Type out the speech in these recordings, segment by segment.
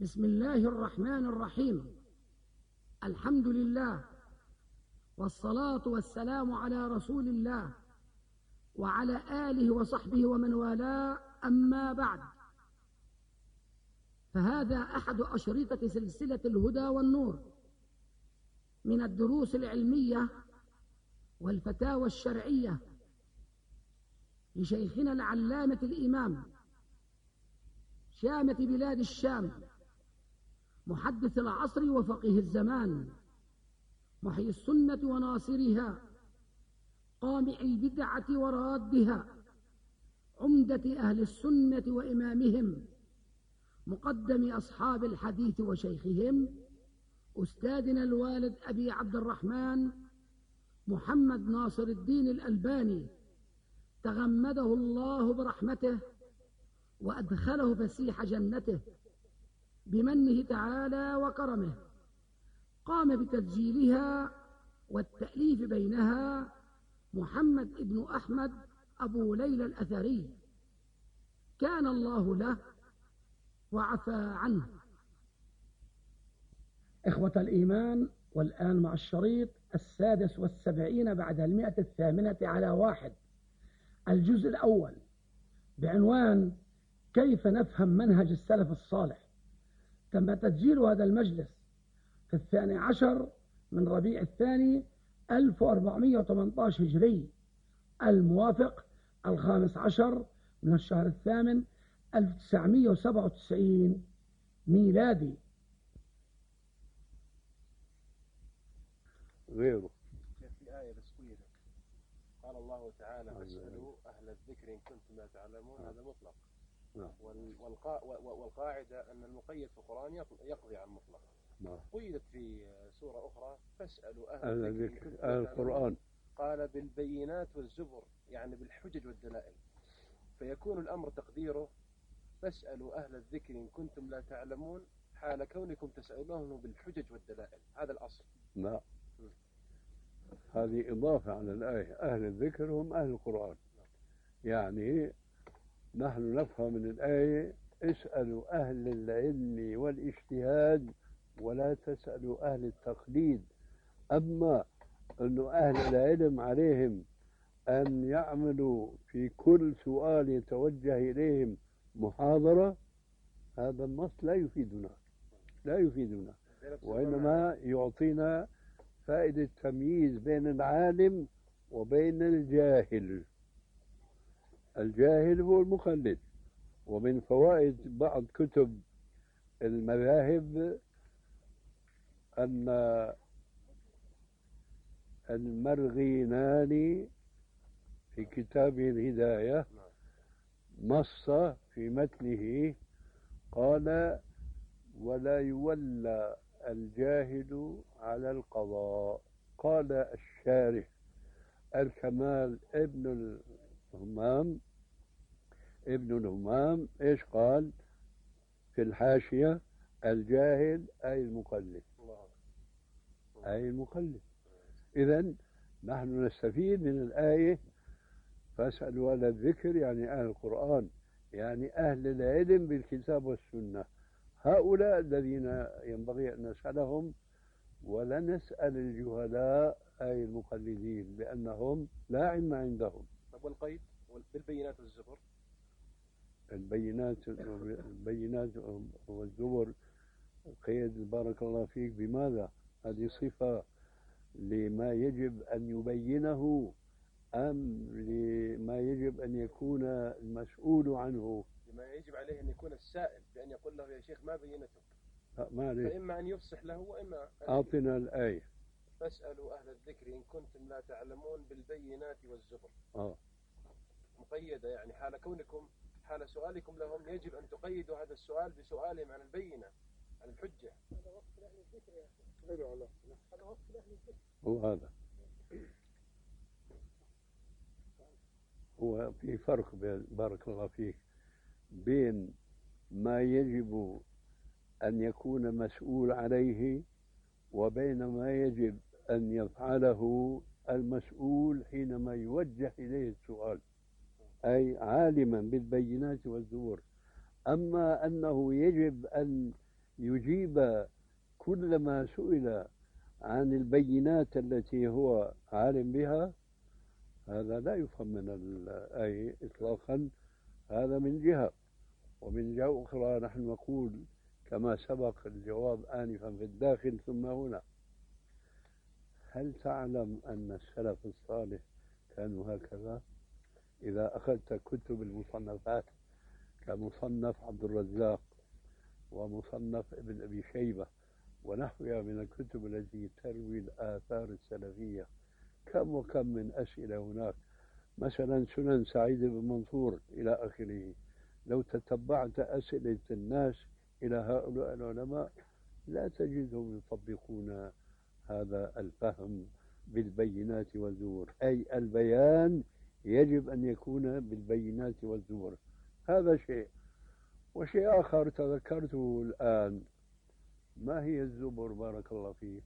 بسم الله الرحمن الرحيم. الحمد لله والصلاة والسلام على رسول الله وعلى آله وصحبه ومن والاه، أما بعد، فهذا أحد أشرطة سلسلة الهدى والنور من الدروس العلمية والفتاوى الشرعية لشيخنا العلامة الإمام شامة بلاد الشام، محدث العصر وفقيه الزمان، محيي السنة وناصرها، قامع البدعة ورادها، عمدة أهل السنة وإمامهم، مقدم أصحاب الحديث وشيخهم، أستاذنا الوالد أبي عبد الرحمن محمد ناصر الدين الألباني، تغمده الله برحمته وأدخله فسيح جنته بمنه تعالى وكرمه. قام بتسجيلها والتأليف بينها محمد ابن أحمد أبو ليلى الأثري، كان الله له وعفى عنه. إخوة الإيمان، والآن مع الشريط 76 بعد 108 الجزء الأول بعنوان كيف نفهم منهج السلف الصالح. تم تسجيل هذا المجلس في 12 من ربيع الثاني 1418 هجري، الموافق 15 من الشهر الثامن 1997 ميلادي. غيره في آية بس قيدت، قال الله تعالى فاسألوا أهل الذكر إن كنتم لا تعلمون. هذا مطلق، والقاعدة أن المقيد في القرآن يقضي عن المطلق. قيدت في سورة أخرى فاسألوا أهل الذكر القرآن، قال بالبينات والزبر، يعني بالحجج والدلائل، فيكون الأمر تقديره فاسألوا أهل الذكر إن كنتم لا تعلمون حال كونكم تسألونه بالحجج والدلائل. هذا الأصل. لا، هذه إضافة على الآية. أهل الذكر هم أهل القرآن. يعني نحن نفهم من الآية اسألوا أهل العلم والاجتهاد ولا تسألوا أهل التقليد. أما أن أهل العلم عليهم أن يعملوا في كل سؤال يتوجه إليهم محاضرة، هذا النص لا يفيدنا، وإنما يعطينا فائدة تمييز بين العالم وبين الجاهل. الجاهل هو المقلد. ومن فوائد بعض كتب المذاهب أن المرغيناني في كتابه الهداية نص في متنه قال ولا يولى الجاهل على القضاء. قال الشارح الكمال ابن الهمام ايش قال في الحاشية؟ الجاهل أي المقلد. إذن نحن نستفيد من الآية فاسألوا أهل الذكر، يعني أهل القرآن، يعني أهل العلم بالكتاب والسنة. هؤلاء الذين ينبغي أن نسألهم، ولا نسأل الجهلاء أي المقلدين، لأنهم لا علم عندهم. والقيد بالبينات والزبر، البينات والزبر قيد بارك الله فيك بماذا؟ هذه صفة لما يجب أن يبينه أم لما يجب أن يكون المسؤول عنه؟ لما يجب عليه أن يكون السائل بأن يقول له يا شيخ ما بينته، فإما أن يفصح له وإما أعطنا الآية فاسألوا أهل الذكر إن كنتم لا تعلمون بالبينات والزبر. مقيدة، يعني حال سؤالكم لهم يجب أن تقيدوا هذا السؤال بسؤالهم عن البينة، عن الحجة. هذا وصف أهل الذكر يا أخي. هذا وصف أهل الذكر. وهذا هو في فرق بارك الله فيك بين ما يجب أن يكون مسؤول عليه وبين ما يجب أن يفعله المسؤول حينما يوجه إليه السؤال، أي عالما بالبينات والزبر. أما أنه يجب أن يجيب كل ما سئل عن البينات التي هو عالم بها، هذا لا يفهم من الآية إطلاقا. هذا من جهة. ومن جهة أخرى نحن نقول كما سبق الجواب آنفا في الداخل ثم هنا: هل تعلم أن السلف الصالح كانوا هكذا؟ إذا أخذت كتب المصنفات كمصنف عبد الرزاق ومصنف ابن أبي شيبة ونحوها من الكتب التي تروي الآثار السلفية، كم وكم من أسئلة هناك، مثلا سنن سعيد بن منصور إلى آخره. لو تتبعت أسئلة الناس إلى هؤلاء العلماء لا تجدهم يطبقون هذا الفهم بالبينات والزبور، أي البيان يجب أن يكون بالبينات والزبور. هذا شيء. وشيء آخر تذكرته الآن: ما هي الزبر بارك الله فيك؟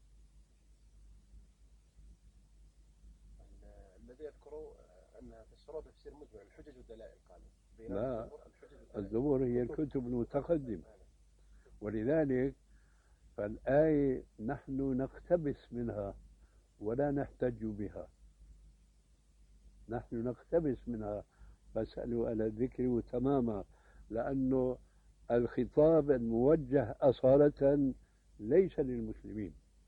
الذي يذكروا أنها فسروها تفسير مجمل الحجج والدلائل. قالوا لا، الزبر هي الكتب المتقدمة، ولذلك فالآية نحن نقتبس منها ولا نحتج بها. نحن نقتبس منها، فاسألوا أهل الذكر تماما، لأنه الخطاب الموجه أصالة ليس للمسلمين،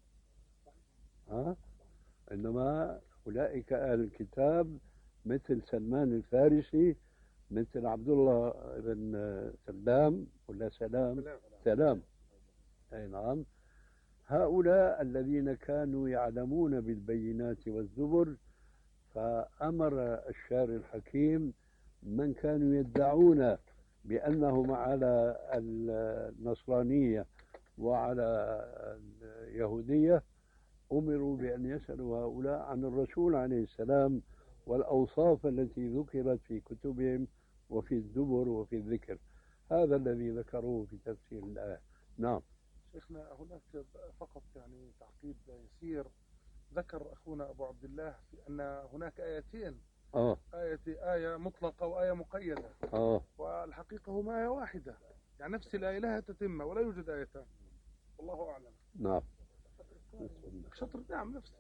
إنما أولئك أهل الكتاب مثل سلمان الفارسي، مثل عبد الله بن سلام ولا سلام أي نعم. هؤلاء الذين كانوا يعلمون بالبينات والزبر، فأمر الشارع الحكيم من كانوا يدعون بأنهم على النصرانية وعلى اليهودية، أمروا بأن يسألوا هؤلاء عن الرسول عليه السلام والأوصاف التي ذكرت في كتبهم وفي الزبر وفي الذكر. هذا الذي ذكروه في تفسير الآية. نعم شيخنا، هناك فقط يعني تعقيب يسير. ذكر أخونا أبو عبد الله أن هناك آيتين، آية مطلقة وآية مقيدة. والحقيقة هما آية واحدة، يعني نفس الآية لها تتمة ولا يوجد آيتان، والله أعلم. نعم شطر. نعم نفس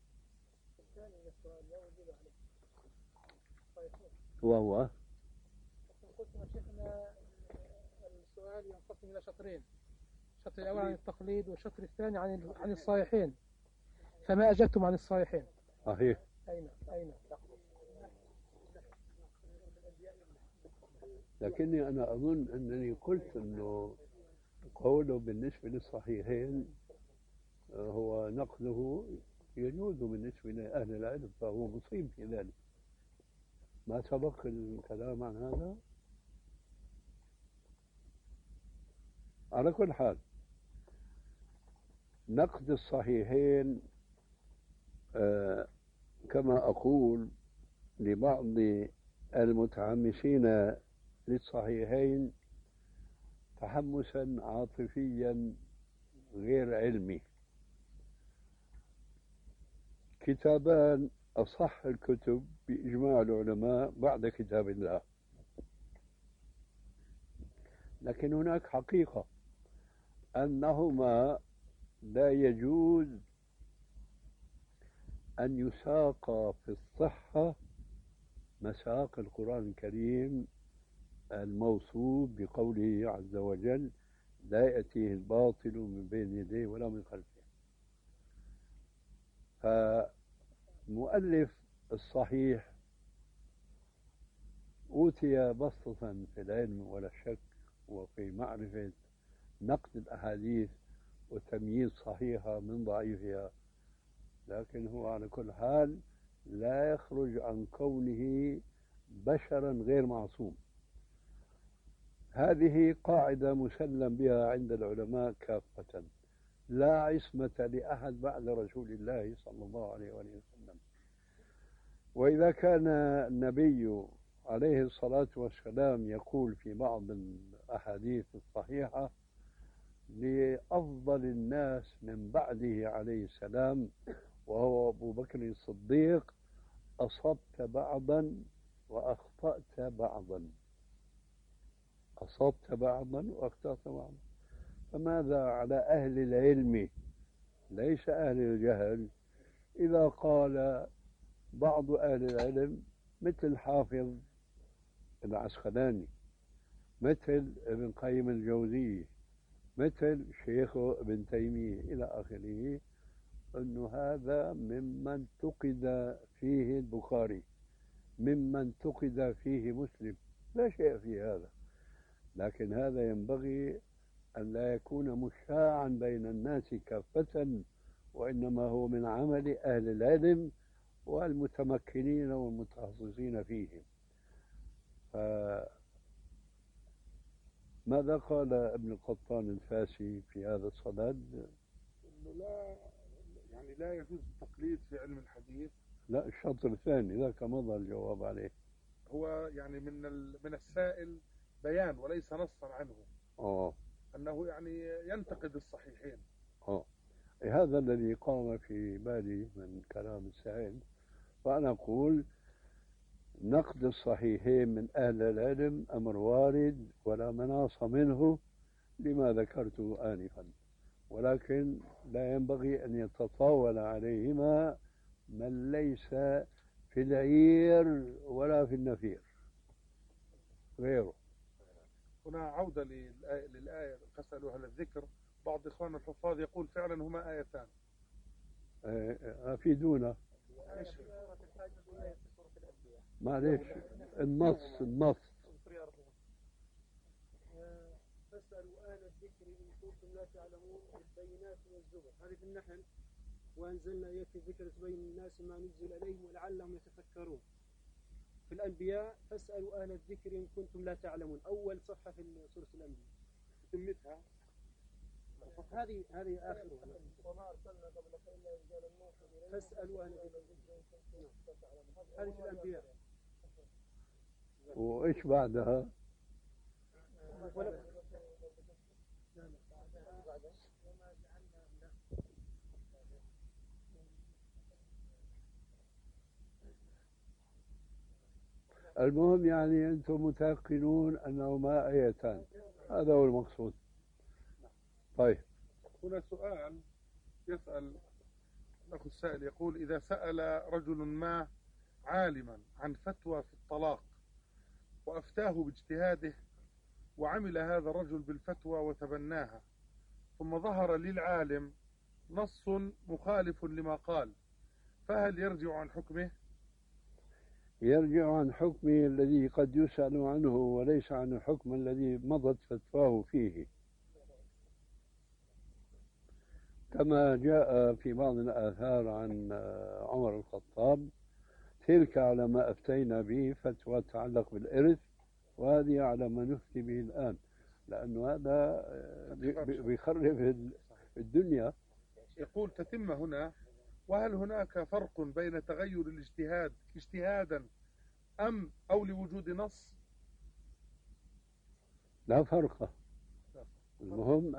وهو قلت يا شيخنا السؤال ينقسم إلى شطرين: الشطر الأول عن التقليد والشطر الثاني عن الصحيحين، فما أجبتم عن الصحيحين؟ صحيح. أين؟ لكني أنا أظن أنني قلت أنه قوله بالنسبة للصحيحين هو نقله يجوز بالنسبة لأهل العلم، فهو مصيب في ذلك. ما سبق الكلام عن هذا؟ على كل حال، نقد الصحيحين كما أقول لبعض المتحمسين للصحيحين تحمسا عاطفيا غير علمي. كتابان أصح الكتب بإجماع العلماء بعد كتاب الله، لكن هناك حقيقة أنهما لا يجوز أن يساق في الصحة مساق القرآن الكريم الموصوف بقوله عز وجل: لا يأتيه الباطل من بين يديه ولا من خلفه. فمؤلف الصحيح أوتي بسطة في العلم ولا شك، وفي معرفة نقد الأحاديث وتمييز صحيحة من ضعيفها، لكن هو على كل حال لا يخرج عن كونه بشرا غير معصوم. هذه قاعدة مسلم بها عند العلماء كافة: لا عصمة لأحد بعد رسول الله صلى الله عليه وسلم. وإذا كان النبي عليه الصلاة والسلام يقول في بعض الأحاديث الصحيحة لأفضل الناس من بعده عليه السلام وهو أبو بكر الصديق: أصبت بعضا وأخطأت بعضا. أصبت بعضا وأخطأت بعضا. فماذا على أهل العلم ليس أهل الجهل إذا قال بعض أهل العلم مثل حافظ العسقلاني، مثل ابن قيم الجوزية، مثل شيخه ابن تيمية إلى آخره، أنه هذا ممن انتقد فيه البخاري، ممن انتقد فيه مسلم، لا شيء في هذا. لكن هذا ينبغي أن لا يكون مشاعا بين الناس كافة، وإنما هو من عمل أهل العلم والمتمكنين والمتخصصين فيهم. ماذا قال ابن القطان الفاسي في هذا الصدد؟ لا يجوز التقليد في علم الحديث. لا، الشطر الثاني ذاك مضى الجواب عليه. هو يعني من السائل بيان وليس نصا عنه. أنه يعني ينتقد الصحيحين. هذا الذي قام في بالي من كلام السائل، وأنا أقول نقد الصحيحين من أهل العلم أمر وارد ولا مناص منه لما ذكرته آنفا، ولكن لا ينبغي أن يتطاول عليهما من ليس في العير ولا في النفير غيره. هنا عودة للآية فاسألوا أهل الذكر. بعض إخوان الحفاظ يقول فعلا هما آيتان. أفيدونا. معليش، النص فاسألوا أهل الذكر إن كنتم لا تعلمون بالبينات والزبر. هذه في النحل. وأنزلنا إليك الذكر تبين الناس ما نزل إليهم ولعلهم يتفكرون. في الأنبياء فاسألوا أهل الذكر إن كنتم لا تعلمون، أول صفحة في سورة الأنبياء. تمتها هذه آخرها. وما أرسلنا قبلك إلا رجالا نوحي فاسألوا أهل الذكر هذه في الأنبياء. وإيش بعدها؟ المهم يعني أنتم متيقنون أنهما آيتان، هذا هو المقصود. طيب، هنا سؤال يسأل الأخ السائل يقول: إذا سأل رجل ما عالما عن فتوى في الطلاق وأفتاه باجتهاده وعمل هذا الرجل بالفتوى وتبناها، ثم ظهر للعالم نص مخالف لما قال، فهل يرجع عن حكمه؟ يرجع عن حكمه الذي قد يسأل عنه وليس عن الحكم الذي مضت فتواه فيه، كما جاء في بعض الآثار عن عمر الخطاب: تلك على ما أفتينا به فتوى تتعلق بالإرث، وهذه على ما نفتي به الآن، لأنه هذا بيخرب الدنيا. يقول تتم هنا: وهل هناك فرق بين تغير الاجتهاد اجتهادا أو لوجود نص؟ لا فرق. المهم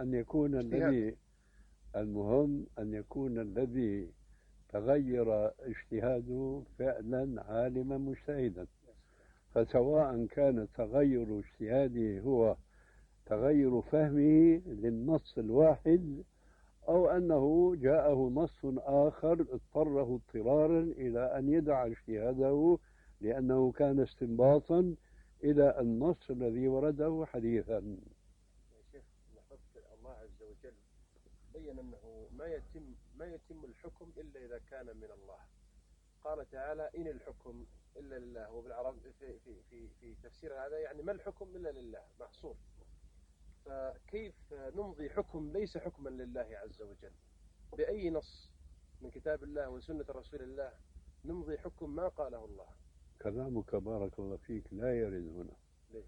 أن يكون الذي تغير اجتهاده فعلا عالما مجتهدا، فسواء كان تغير اجتهاده هو تغير فهمه للنص الواحد، أو أنه جاءه نص آخر اضطره اضطرارا إلى أن يدع اجتهاده لأنه كان استنباطا إلى النص الذي ورده حديثا. يا شيخ، الله عز وجل بين أنه ما يتم الحكم إلا إذا كان من الله. قال تعالى: إن الحكم إلا لله. وبالعرب في تفسير هذا يعني ما الحكم إلا لله، محصور. فكيف نمضي حكم ليس حكما لله عز وجل؟ بأي نص من كتاب الله وسنة رسول الله نمضي حكم ما قاله الله؟ كلامك بارك الله فيك لا يرد هنا. ليش؟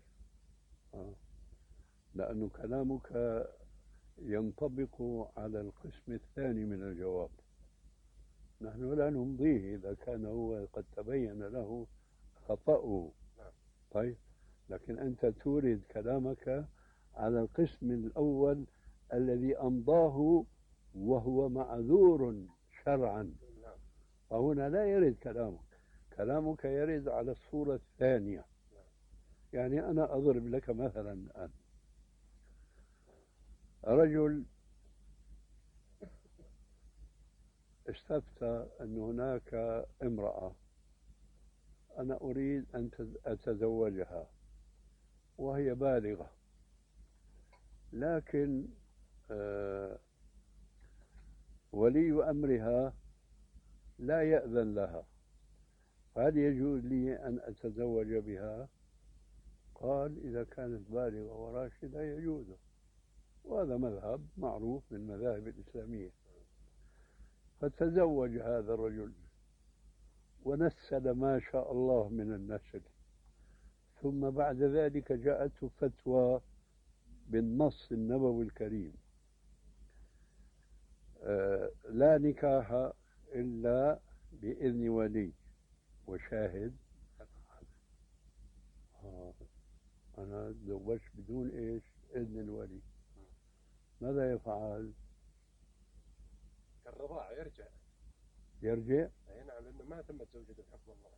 لأنه كلامك ينطبق على القسم الثاني من الجواب. نحن لا نمضيه إذا كان هو قد تبين له خطأه. طيب، لكن أنت تورد كلامك على القسم الأول الذي أمضاه وهو معذور شرعا، فهنا لا يرد كلامك يرد على الصورة الثانية. يعني أنا أضرب لك مثلا الآن: رجل استفتى أن هناك امرأة أنا أريد أن أتزوجها وهي بالغة، لكن ولي أمرها لا يأذن لها، هل يجوز لي أن أتزوج بها؟ قال إذا كانت بالغة وراشدة يجوز، وهذا مذهب معروف من المذاهب الإسلامية. فتزوج هذا الرجل ونسل ما شاء الله من النسل، ثم بعد ذلك جاءته فتوى بالنص النبوي الكريم لا نكاح إلا بإذن ولي وشاهد. أنا تزوجت بدون إيش؟ إذن الولي، ماذا يفعل؟ كالرضاعة يرجع؟ أي نعم، لأنه ما تمت زوجته بحكم الله.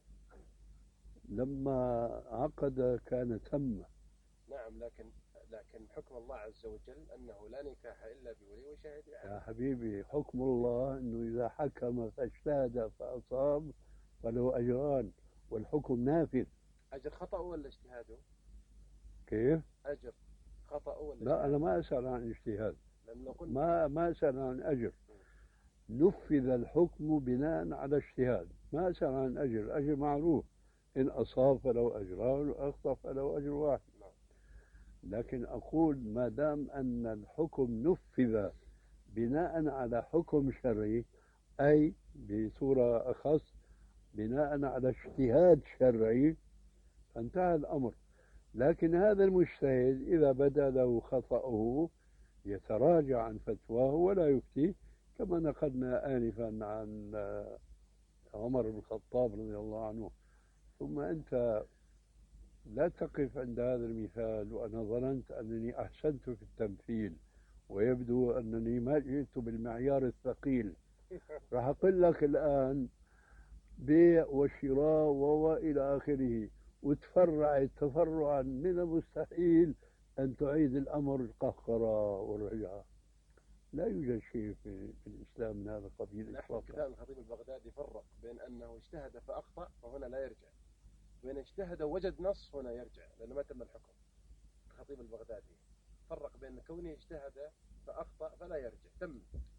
لما عقد كان تم. نعم، لكن حكم الله عز وجل أنه لا نكاح إلا بولي وشاهد. يا حبيبي حكم الله أنه إذا حكم فاجتهد فأصاب فله أجران والحكم نافذ. أجر خطأ ولا اجتهاده؟ كيف؟ أجر خطأ ولا اجتهاده؟ لا، أنا ما أسأل عن اجتهاد، قلنا ما أسأل عن أجر. نفذ الحكم بناء على اجتهاد، ما أسأل عن أجر. أجر معروف، إن أصاب فله أجران وأخطأ فله أجر واحد. لكن أقول ما دام أن الحكم نفذ بناء على حكم شرعي، أي بصورة أخص بناء على اجتهاد شرعي، فانتهى الأمر. لكن هذا المجتهد إذا بدا له خطأه يتراجع عن فتواه ولا يفتي، كما نقلنا آنفا عن عمر بن الخطاب رضي الله عنه. ثم أنت لا تقف عند هذا المثال وأنا ظننت أنني أحسنت في التمثيل ويبدو أنني ما جئت بالمعيار الثقيل. راح أقول لك الآن بيع وشراء وإلى آخره، وتفرعت تفرعا من المستحيل أن تعيد الأمر القهقرة والرجعة. لا يوجد شيء في الإسلام من هذا القبيل إطلاقا. كتاب الخطيب البغدادي فرق بين أنه اجتهد فأخطأ فهنا لا يرجع، وإن اجتهد وجد نص هنا يرجع لأنه ما تم الحكم. الخطيب البغدادي فرق بين كونه اجتهد فأخطأ فلا يرجع تم،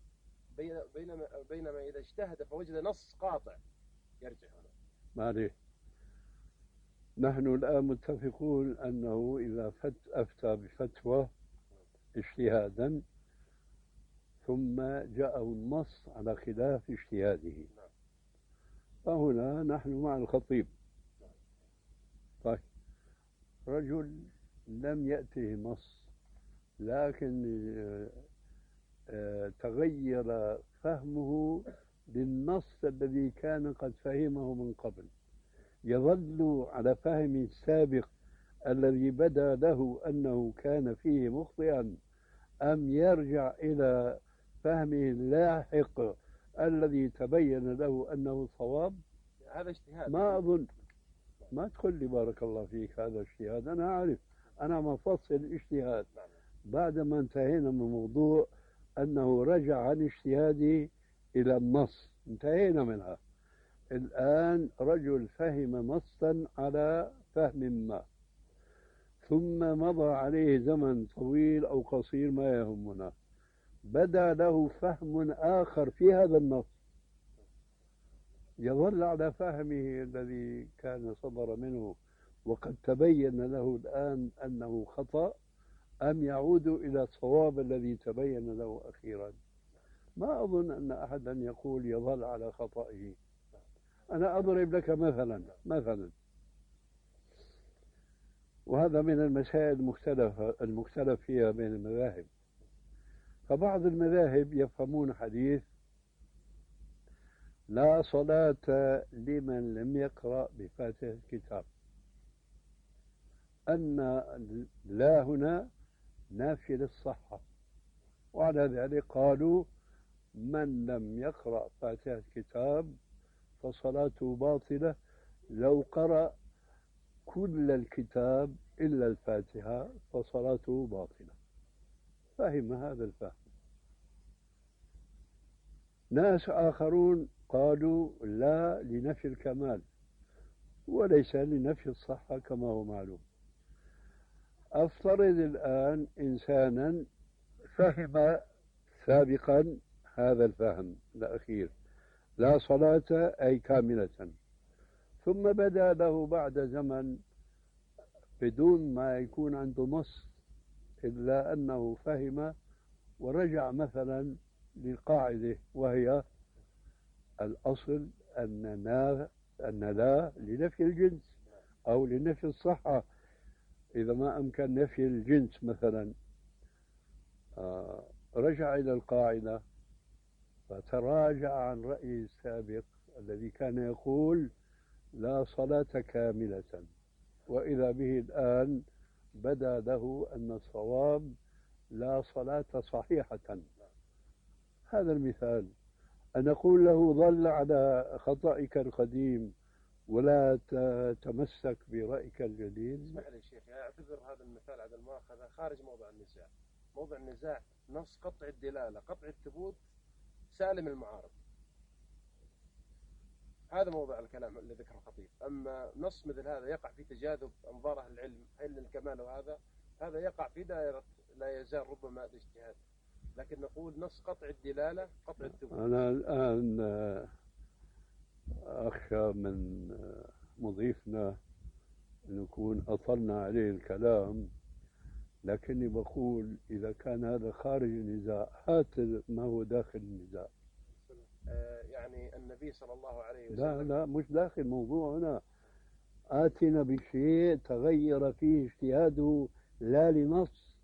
بينما إذا اجتهد فوجد نص قاطع يرجع هنا. معليش، نحن الآن متفقون أنه إذا أفتى بفتوى اجتهادا ثم جاءه النص على خلاف اجتهاده، فهنا نحن مع الخطيب. طيب، رجل لم يأته نص لكن تغير فهمه للنص الذي كان قد فهمه من قبل، يظل على فهم السابق الذي بدا له أنه كان فيه مخطئا، أم يرجع إلى فهمه اللاحق الذي تبين له أنه صواب؟ هذا اجتهاد. ما أظن، ما تقول لي بارك الله فيك هذا اجتهاد، أنا أعرف، أنا مفصل الاجتهاد بعدما انتهينا من موضوع أنه رجع عن اجتهاده إلى النص، انتهينا منها. الآن رجل فهم نصا على فهم ما، ثم مضى عليه زمن طويل أو قصير ما يهمنا، بدا له فهم آخر في هذا النص، يظل على فهمه الذي كان صدر منه وقد تبين له الآن أنه خطأ، أم يعود إلى الصواب الذي تبين له أخيرا؟ ما أظن أن أحدا يقول يظل على خطئه. أنا أضرب لك مثلا، وهذا من المسائل المختلف فيها بين المذاهب. فبعض المذاهب يفهمون حديث لا صلاة لمن لم يقرأ بفاتحة الكتاب، أن لا هنا نافية للصحة، وعلى ذلك قالوا من لم يقرأ فاتحة الكتاب فصلاته باطلة لو قرأ كل الكتاب إلا الفاتحة فصلاته باطلة. فهم هذا الفهم. ناس آخرون قالوا لا لنفي الكمال وليس لنفي الصحة كما هو معلوم. أفترض الآن إنسانا فهم سابقا هذا الفهم الأخير، لا صلاة أي كاملة، ثم بدا له بعد زمن بدون ما يكون عنده نص إلا أنه فهم ورجع مثلا للقاعدة، وهي الأصل أن لا لنفي الجنس أو لنفي الصحة. إذا ما أمكن نفي الجنس مثلا رجع إلى القاعدة فتراجع عن رأيه السابق الذي كان يقول لا صلاة كاملة، وإذا به الآن بدا له أن الصواب لا صلاة صحيحة. هذا المثال أن نقول له ظل على خطأك القديم ولا تمسك برأيك الجديد. اسمح لي شيخ، أعتبر هذا المثال على المؤاخذة خارج موضوع النزاع. موضوع النزاع نص قطع الدلالة قطع الثبوت سالم المعارض، هذا موضوع الكلام اللي ذكره الخطيب. أما نص مثل هذا يقع في تجاذب أنظار أهل العلم، هل الكمال هذا يقع في دائرة لا يزال ربما الاجتهاد، لكن نقول نص قطع الدلالة قطع الثبوت. أنا الآن أخشى من مضيفنا نكون أطلنا عليه الكلام، لكني بقول إذا كان هذا خارج النزاع هات ما هو داخل النزاع. يعني النبي صلى الله عليه وسلم لا مش داخل موضوع هنا. آتنا بشيء تغير فيه اجتهاده لا لنص.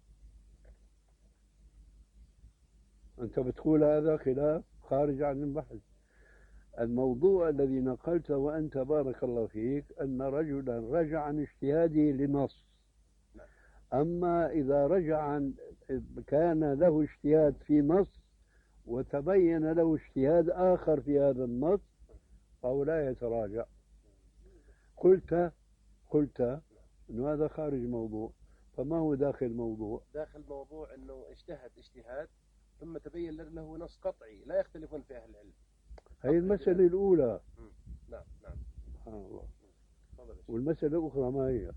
أنت بتقول هذا خلاف خارج عن البحث. الموضوع الذي نقلته وأنت بارك الله فيك أن رجلا رجع عن اجتهاده لنص. أما إذا كان له اجتهاد في نص وتبين له اجتهاد آخر في هذا النص فهو لا يتراجع. قلت أنه هذا خارج موضوع، فما هو داخل موضوع؟ داخل موضوع أنه اجتهاد ثم تبين له نص قطعي لا يختلفون في أهل العلم. هي المسألة الأولى. نعم سبحان الله. والمسألة الأخرى ما هي؟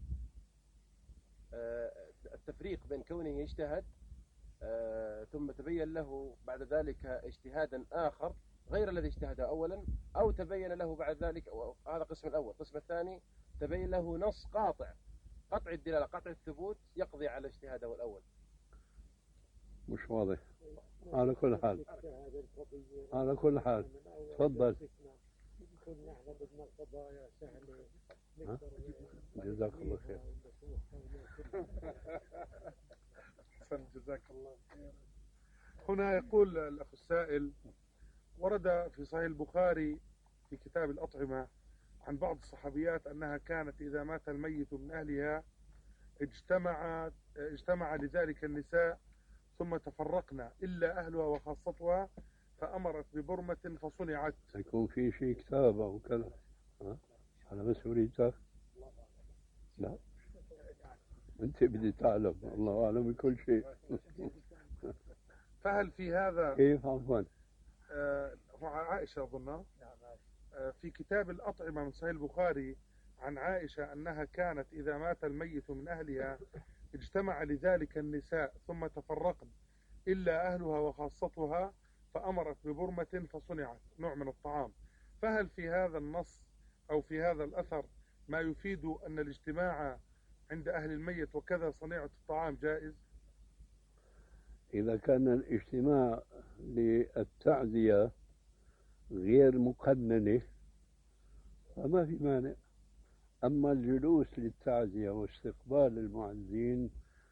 التفريق بين كونه يجتهد ثم تبين له بعد ذلك اجتهادا آخر غير الذي اجتهده أولا، أو تبين له بعد ذلك، هذا القسم الأول. القسم الثاني تبين له نص قطع الدلالة قطع الثبوت يقضي على اجتهاده الأول. مش واضح. على كل حال تفضل. جزاك الله خير. جزاك الله خير. هنا يقول الأخ السائل: ورد في صحيح البخاري في كتاب الأطعمة عن بعض الصحابيات أنها كانت إذا مات الميت من أهلها اجتمع لذلك النساء ثم تفرقنا إلا أهلها وخاصتها فأمرت ببرمة فصنعت. يكون في شيء كتاب أو كذا على مسؤوليتك؟ لا أنت بدي تعلم، الله أعلم بكل شيء. فهل في هذا كيف عفوا؟ عائشة أظن في كتاب الأطعمة من صحيح البخاري عن عائشة أنها كانت إذا مات الميت من أهلها اجتمع لذلك النساء ثم تفرقن إلا أهلها وخاصتها فأمرت ببرمة فصنعت، نوع من الطعام. فهل في هذا النص أو في هذا الأثر ما يفيد أن الاجتماع عند أهل الميت وكذا صنيعة الطعام جائز؟ إذا كان الاجتماع للتعزية غير مقننة فما في مانع. أما الجلوس للتعزية واستقبال المعزين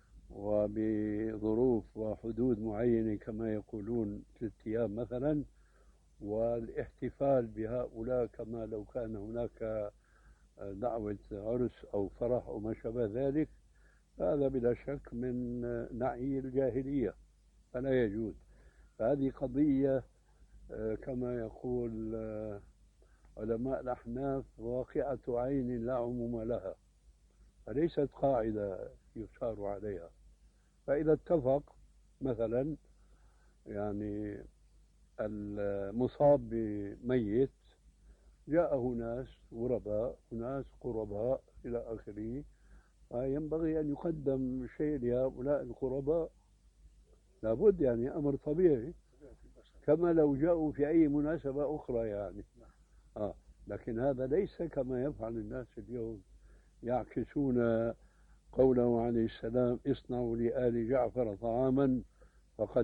وبظروف وحدود معينة كما يقولون 3 أيام مثلا، والاحتفال بهؤلاء كما لو كان هناك دعوة عرس أو فرح أو ما شابه ذلك، هذا بلا شك من نعي الجاهلية فلا يجوز. فهذه قضية كما يقول علماء الأحناف واقعة عين لا عموم لها، فليست قاعدة يشار عليها. فإذا اتفق مثلا يعني المصاب بميت جاءه ناس غرباء وناس قرباء إلى آخره، فينبغي أن يقدم شيء لهؤلاء القرباء، لابد يعني أمر طبيعي كما لو جاءوا في أي مناسبة أخرى يعني. لكن هذا ليس كما يفعل الناس اليوم، يعكسون قوله عليه السلام: اصنعوا لآل جعفر طعاما فقد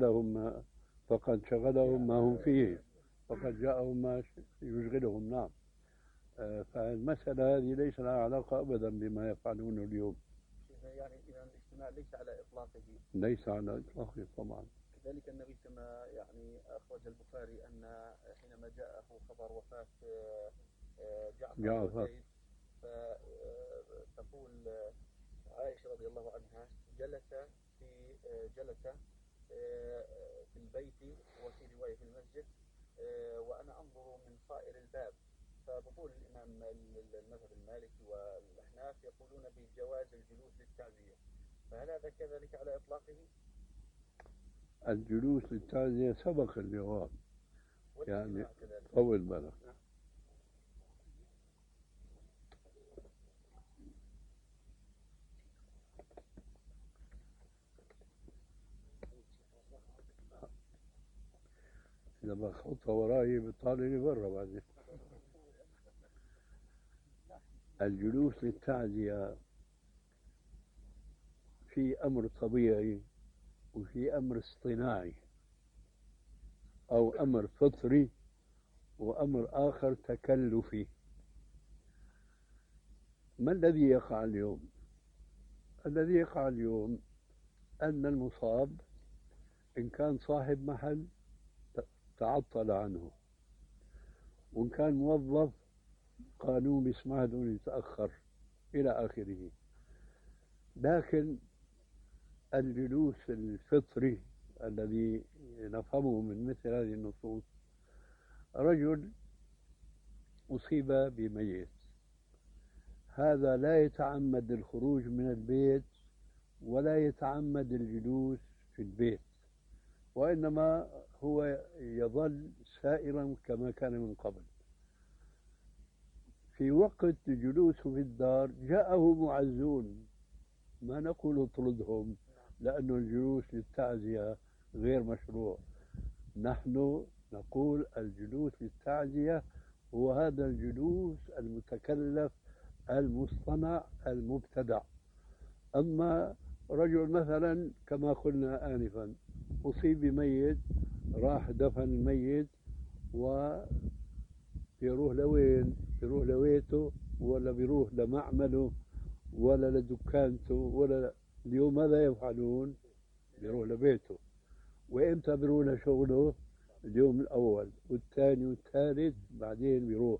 شغلهم ما هم فيه، فقد جاءهم ما يشغلهم. نعم. فالمسألة هذه ليس لها علاقة أبدا بما يفعلونه اليوم. يعني إذا الاجتماع ليس على إطلاقه. ليس على إطلاقه طبعا. كذلك النبي كما يعني أخرج البخاري أن حينما جاءه خبر وفاة جعفر فتقول عائشة رضي الله عنها: جلس في البيت، وفي رواية في المسجد، وأنا أنظر من صائر الباب. فبقول الإمام المذهب المالكي والأحناف يقولون بجواز الجلوس للتعزية، فهل هذا كذلك على إطلاقه؟ الجلوس للتعزية سبق الجواب، يعني طول بالك. لما خطة وراي بيطالعني برا بعدين. الجلوس للتعزية في أمر طبيعي وفي أمر اصطناعي، أو أمر فطري وأمر آخر تكلفي. ما الذي يقع اليوم؟ الذي يقع اليوم أن المصاب إن كان صاحب محل تعطل عنه، وإن كان موظف قانون بيسمح له يتأخر إلى آخره. لكن الجلوس الفطري الذي نفهمه من مثل هذه النصوص: رجل أصيب بميت، هذا لا يتعمد الخروج من البيت ولا يتعمد الجلوس في البيت، وإنما هو يظل سائرا كما كان من قبل. في وقت جلوسه في الدار جاءه معزون، ما نقول اطردهم، لأن الجلوس للتعزية غير مشروع. نحن نقول الجلوس للتعزية هو هذا الجلوس المتكلف المصطنع المبتدع. أما رجل مثلا كما قلنا آنفا أصيب بميت، راح دفن الميت وبيروح لوين؟ بيروح لويته ولا بيروح لمعمله ولا لدكانته ولا اليوم ماذا يفعلون؟ بيروح لبيته. وإمتى بيروح لشغله؟ اليوم الأول والثاني والثالث، بعدين بيروح.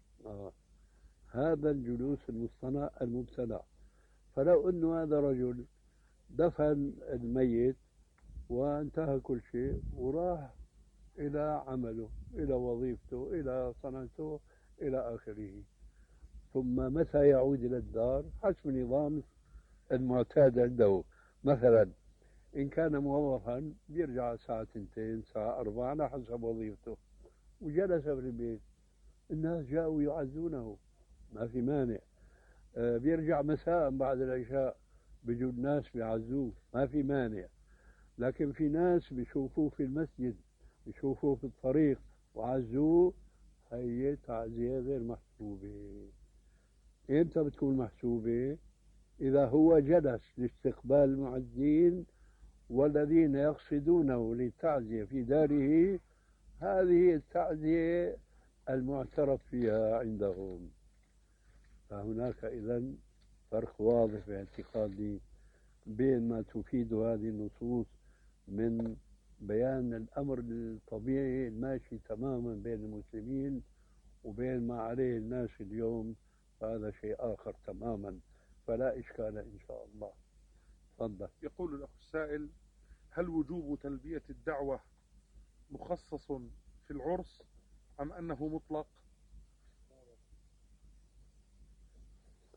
هذا الجلوس المصطنع المبتدع. فلو أنه هذا رجل دفن الميت وانتهى كل شيء وراح إلى عمله، إلى وظيفته، إلى صنعته، إلى آخره، ثم متى يعود إلى الدار؟ حسب النظام المعتاد عنده. مثلا إن كان موظفا بيرجع الساعة 2 الساعة 4 على حسب وظيفته، وجلس في البيت، الناس جاءوا يعزونه، ما في مانع. بيرجع مساء بعد العشاء، بيجوا الناس بيعزوه، ما في مانع. لكن في ناس بيشوفوه في المسجد، بيشوفوه في الطريق وعزوه، هي تعزية غير محسوبة. إمتى بتكون محسوبة؟ إذا هو جلس لاستقبال المعزين والذين يقصدونه للتعزية في داره، هذه التعزية المعترف فيها عندهم. فهناك إذن فرق واضح في اعتقادي بين ما تفيد هذه النصوص من بيان الأمر الطبيعي الماشي تماما بين المسلمين وبين ما عليه الناس اليوم، فهذا شيء آخر تماما، فلا إشكال إن شاء الله. تفضل. يقول الأخ السائل: هل وجوب تلبية الدعوة مخصص في العرس أم أنه مطلق؟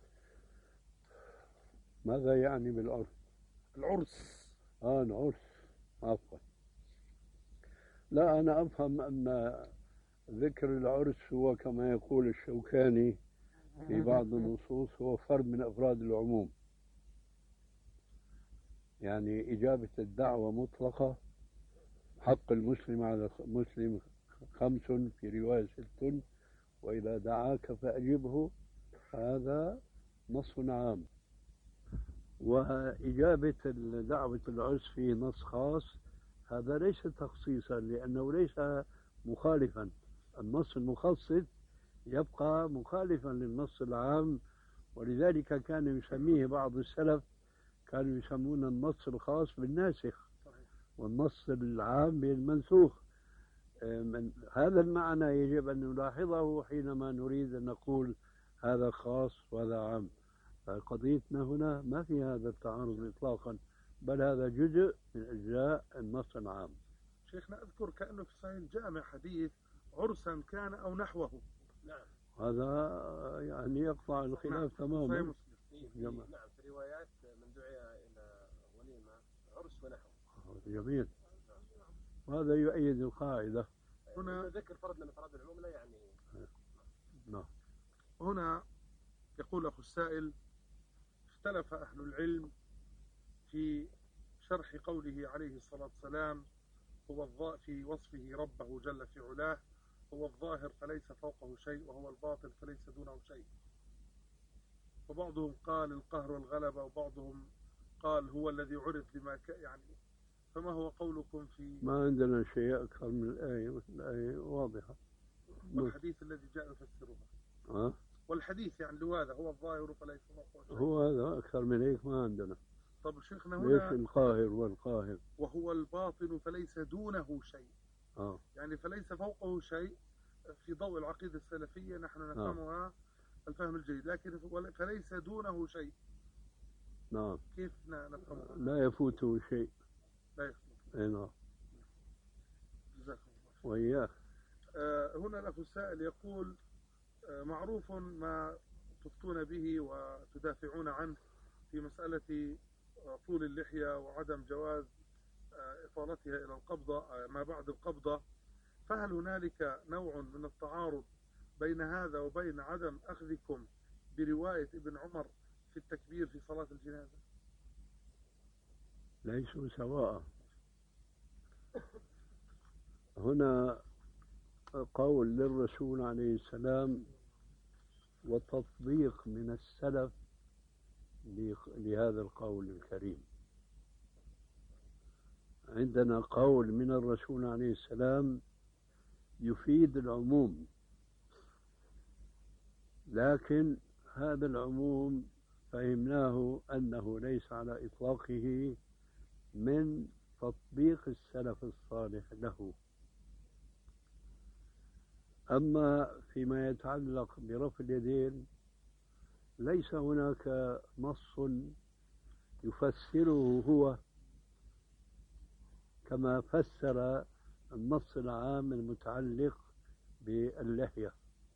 ماذا يعني بالعرس؟ العرس. العرس عفوا. لا، أنا أفهم أن ذكر العرس هو كما يقول الشوكاني في بعض النصوص هو فرد من أفراد العموم، يعني إجابة الدعوة مطلقة، حق المسلم على المسلم 5 في رواية 6، وإذا دعاك فأجبه، هذا نص عام. وإجابة دعوة العرس في نص خاص، هذا ليس تخصيصا لأنه ليس مخالفا. النص المخصص يبقى مخالفا للنص العام، ولذلك كان يسميه بعض السلف، كانوا يسمون النص الخاص بالناسخ والنص العام بالمنسوخ. هذا المعنى يجب أن نلاحظه حينما نريد أن نقول هذا خاص وهذا عام. فقضيتنا هنا ما في هذا التعارض إطلاقا، بل هذا جزء من أجزاء النص العام. شيخنا أذكر كأنه في صحيح الجامع حديث عرسا كان أو نحوه. نعم. هذا يعني يقطع الخلاف تماما. نعم، في روايات من دعي إلى وليمة عرس ونحوه. جميل. وهذا يؤيد القاعدة. هنا ذكر فرد من أفراد العموم لا يعني. نعم. هنا يقول أخو السائل: اختلف أهل العلم في شرح قوله عليه الصلاة والسلام في وصفه ربه جل في علاه: هو الظاهر فليس فوقه شيء، وهو الباطن فليس دونه شيء. وبعضهم قال القهر والغلبة، وبعضهم قال هو الذي عرف بما يعني. فما هو قولكم في؟ ما عندنا شيء أكثر من الآية، الآية واضحة. والحديث الذي جاء يفسرها. والحديث يعني هذا هو الظاهر فليس فوقه شيء، هو هذا أكثر من هيك ما عندنا. طب شيخنا هنا ليش القاهر والقاهر؟ وهو الباطن فليس دونه شيء. يعني فليس فوقه شيء في ضوء العقيدة السلفية نحن نفهمها الفهم الجيد، لكن فليس دونه شيء. نعم. كيف نفهمها؟ لا يفوته شيء. لا يفوته. نعم. جزاكم الله. وإياك. هنا الأخ السائل يقول: معروف ما تفتون به وتدافعون عنه في مسألة طول اللحية وعدم جواز إطالتها إلى القبضة ما بعد القبضة، فهل هنالك نوع من التعارض بين هذا وبين عدم أخذكم برواية ابن عمر في التكبير في صلاة الجنازة؟ ليسوا سواء. هنا قول للرسول عليه السلام وتطبيق من السلف لهذا القول الكريم. عندنا قول من الرسول عليه السلام يفيد العموم، لكن هذا العموم فهمناه أنه ليس على إطلاقه من تطبيق السلف الصالح له. أما فيما يتعلق برفع اليدين ليس هناك نص يفسره هو كما فسر النص العام المتعلق باللحية.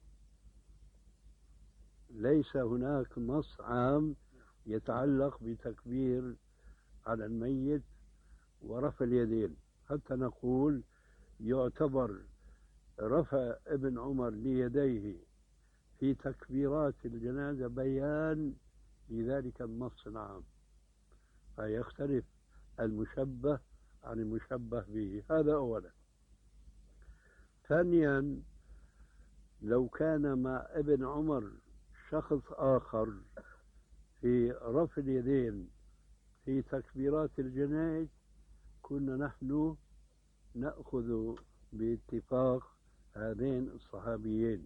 ليس هناك نص عام يتعلق بتكبير على الميت ورفع اليدين حتى نقول يعتبر رفع ابن عمر ليديه في تكبيرات الجنازة بيان لذلك النص العام، فيختلف المشبه عن المشبه به. هذا أولا. ثانيا، لو كان مع ابن عمر شخص آخر في رفع اليدين في تكبيرات الجنائز كنا نحن نأخذ باتفاق هذين الصحابيين،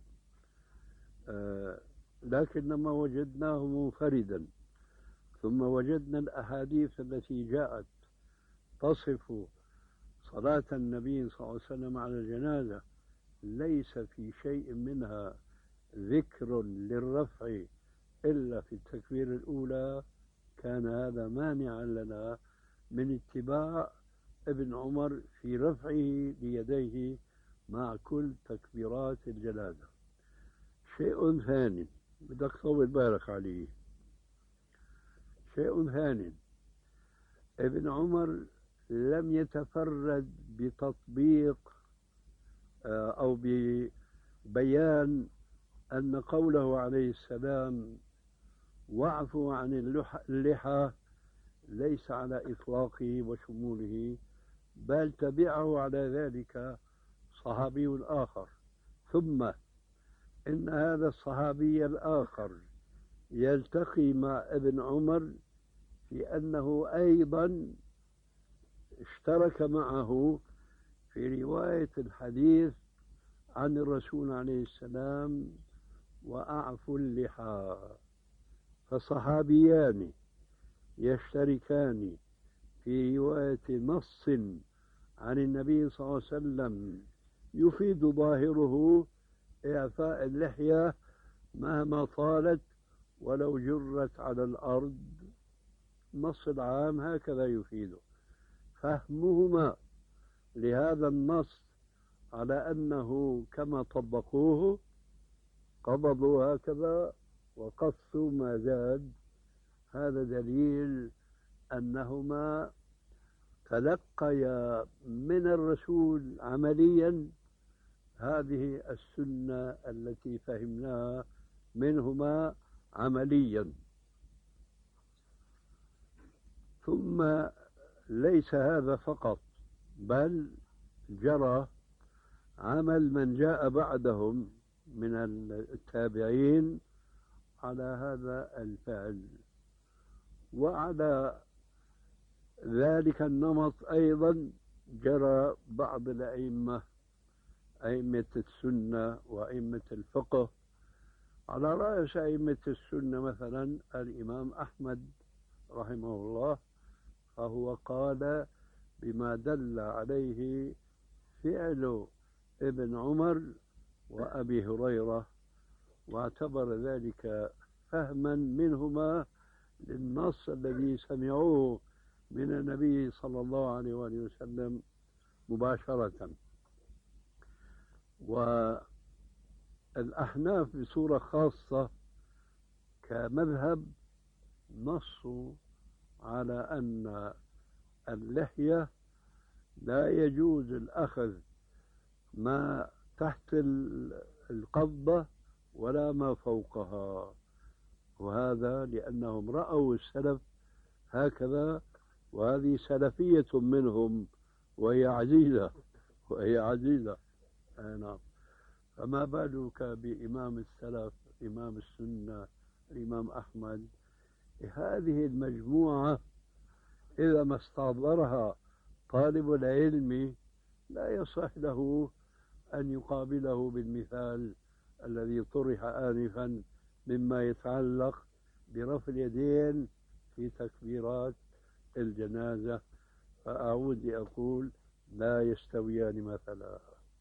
لكنما وجدناه منفردا. ثم وجدنا الأحاديث التي جاءت تصف صلاة النبي صلى الله عليه وسلم على الجنازة ليس في شيء منها ذكر للرفع إلا في التكبير الأولى. كان هذا مانعا لنا من اتباع ابن عمر في رفعه ليديه مع كل تكبيرات الجنازة. شيء ثاني بدك طول بالك عليه. شيء ثاني، ابن عمر لم يتفرد بتطبيق أو ببيان أن قوله عليه السلام واعفوا عن اللحى ليس على إطلاقه وشموله، بل تبعه على ذلك صحابي آخر. ثم إن هذا الصحابي الآخر يلتقي مع ابن عمر في أنه أيضا اشترك معه في رواية الحديث عن الرسول عليه السلام وأعفوا اللحى. فصحابيان يشتركان في رواية نص عن النبي صلى الله عليه وسلم يفيد ظاهره إعفاء اللحية مهما طالت ولو جرت على الأرض. النص العام هكذا يفيده. فهمهما لهذا النص على أنه كما طبقوه قبضوا هكذا وقصوا ما زاد، هذا دليل أنهما تلقيا من الرسول عمليا هذه السنة التي فهمناها منهما عمليا. ثم ليس هذا فقط، بل جرى عمل من جاء بعدهم من التابعين على هذا الفعل. وعلى ذلك النمط أيضا جرى بعض الأئمة، أئمة السنة وأئمة الفقه. على رأس أئمة السنة مثلا الإمام أحمد رحمه الله، فهو قال بما دل عليه فعل ابن عمر وأبي هريرة، واعتبر ذلك فهما منهما للنص الذي سمعوه من النبي صلى الله عليه وآله وسلم مباشرة. والأحناف بصورة خاصة كمذهب نصوا على أن اللحية لا يجوز الأخذ ما تحت القبضة ولا ما فوقها، وهذا لأنهم رأوا السلف هكذا، وهذه سلفية منهم وهي عزيزة نعم. فما بالك بإمام السلف إمام السنة الإمام أحمد؟ هذه المجموعة إذا ما استحضرها طالب العلم لا يصح له أن يقابله بالمثال الذي طرح آنفا مما يتعلق برفع اليدين في تكبيرات الجنازة. فأعود لأقول لا يستويان مثلا.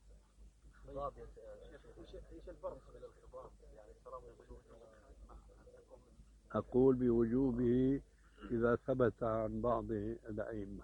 أقول بوجوبه إذا ثبت عن بعض الأئمة.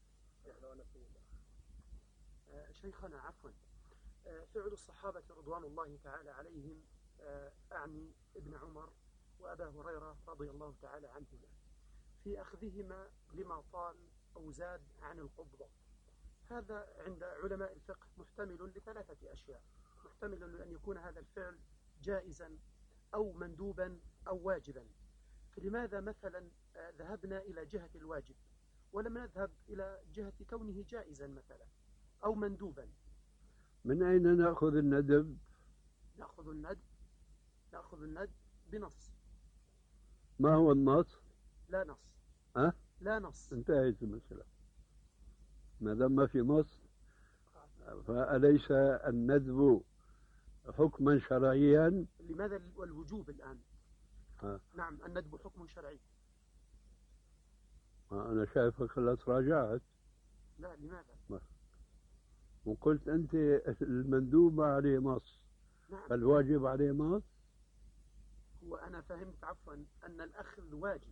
شيخنا عفوا، فعل الصحابة رضوان الله تعالى عليهم، أعني ابن عمر وأبا هريرة رضي الله تعالى عنهما، في أخذهما لما طال أو زاد عن القبضة، هذا عند علماء الفقه محتمل لثلاثة أشياء. محتمل أن يكون هذا الفعل جائزا أو مندوبا أو واجبا. فلماذا مثلا ذهبنا إلى جهة الواجب ولم نذهب إلى جهة كونه جائزا مثلا أو مندوبا؟ من أين نأخذ الندب؟ نأخذ الندب بنص. ما هو النص؟ لا نص. لا نص. انتهت المسألة. ما دام ما في نص فأليس الندب حكما شرعيا؟ لماذا الوجوب الآن؟ نعم، الندب حكم شرعي. أنا شايفك لا تراجعت. لا، لماذا؟ وقلت أنت المندوب عليه نص. نعم. فالواجب عليه نص. وأنا فهمت عفوا أن الأخذ واجب.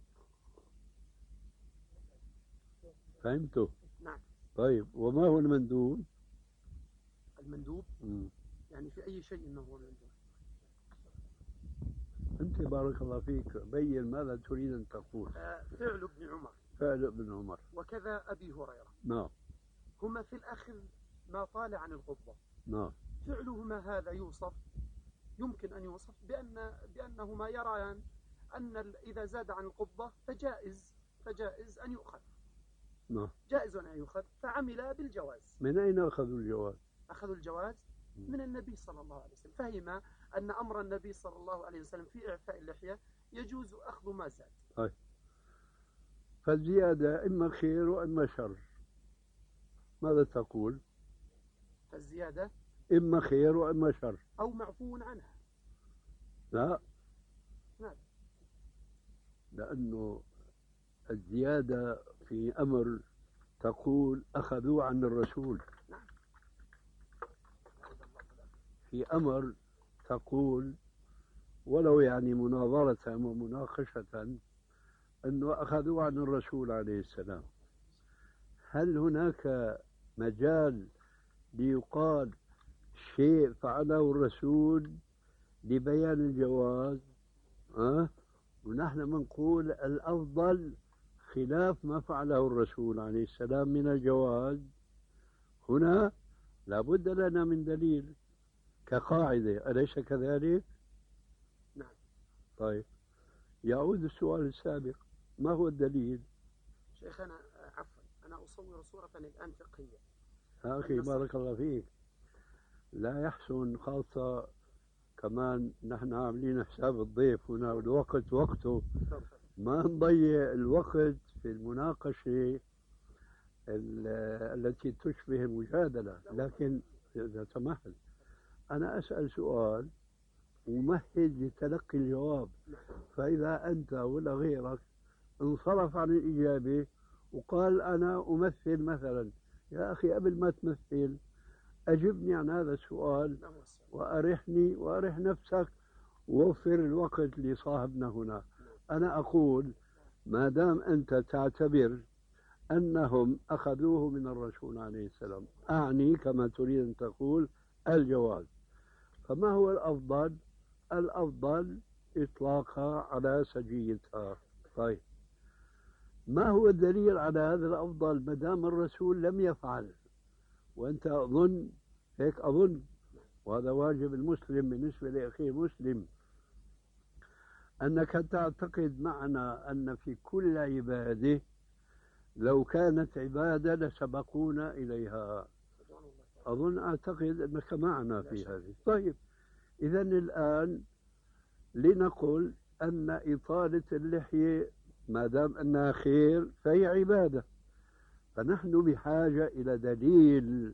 فهمته؟ نعم. طيب، وما هو المندوب؟ المندوب يعني في أي شيء ما هو المندوب؟ أنت بارك الله فيك بين ماذا تريد أن تقول. فعل ابن عمر فعل ابن عمر وكذا أبي هريرة. نعم. هما في الأخذ ما طال عن الغضة. نعم. فعلهما هذا يوصف، يمكن أن يوصف بأنهما يريان أن إذا زاد عن القبضة فجائز أن يؤخذ. نعم. جائز أن يؤخذ، فعمل بالجواز. من أين أخذوا الجواز؟ أخذوا الجواز من النبي صلى الله عليه وسلم، فهم أن أمر النبي صلى الله عليه وسلم في إعفاء اللحية يجوز أخذ ما زاد. طيب، فالزيادة إما خير وإما شر، ماذا تقول؟ فالزيادة إما خير وإما شر أو معفو عنها. لا، نعم، لأنه الزيادة في أمر تقول أخذوا عن الرسول. نعم. في أمر تقول ولو يعني مناظرة ومناقشة أنه أخذوا عن الرسول عليه السلام. هل هناك مجال ليقال شيء فعله الرسول لبيان الجواز؟ ونحن منقول الأفضل خلاف ما فعله الرسول عليه السلام من الجواز. هنا لابد لنا من دليل كقاعدة، أليس كذلك؟ نعم. طيب، يعود السؤال السابق، ما هو الدليل؟ شيخنا عفوا، أنا أصور صورة الآن فقهية. أخي بارك الله فيك، لا يحسن، خاصة كمان نحن عاملين حساب الضيف هنا والوقت وقته، ما نضيع الوقت في المناقشة التي تشبه المجادلة. لكن إذا سمحت أنا أسأل سؤال ومهد لتلقي الجواب، فإذا أنت ولا غيرك انصرف عن الإجابة وقال أنا أمثل مثلا، يا أخي قبل ما تمثل أجبني عن هذا السؤال وأرحني وأرح نفسك ووفر الوقت لصاحبنا هنا. أنا أقول ما دام أنت تعتبر أنهم أخذوه من الرسول عليه السلام، أعني كما تريد أن تقول الجواز، فما هو الأفضل؟ الأفضل إطلاقها على سجيتها. طيب، ما هو الدليل على هذا الأفضل ما دام الرسول لم يفعل؟ وأنت أظن هيك، أظن وهذا واجب المسلم بالنسبة لأخيه مسلم، أنك تعتقد معنا أن في كل عبادة لو كانت عبادة لسبقونا إليها. أعتقد أنك معنا في هذه. طيب، إذا الآن لنقل أن إطالة اللحية ما دام أنها خير فهي عبادة، فنحن بحاجة إلى دليل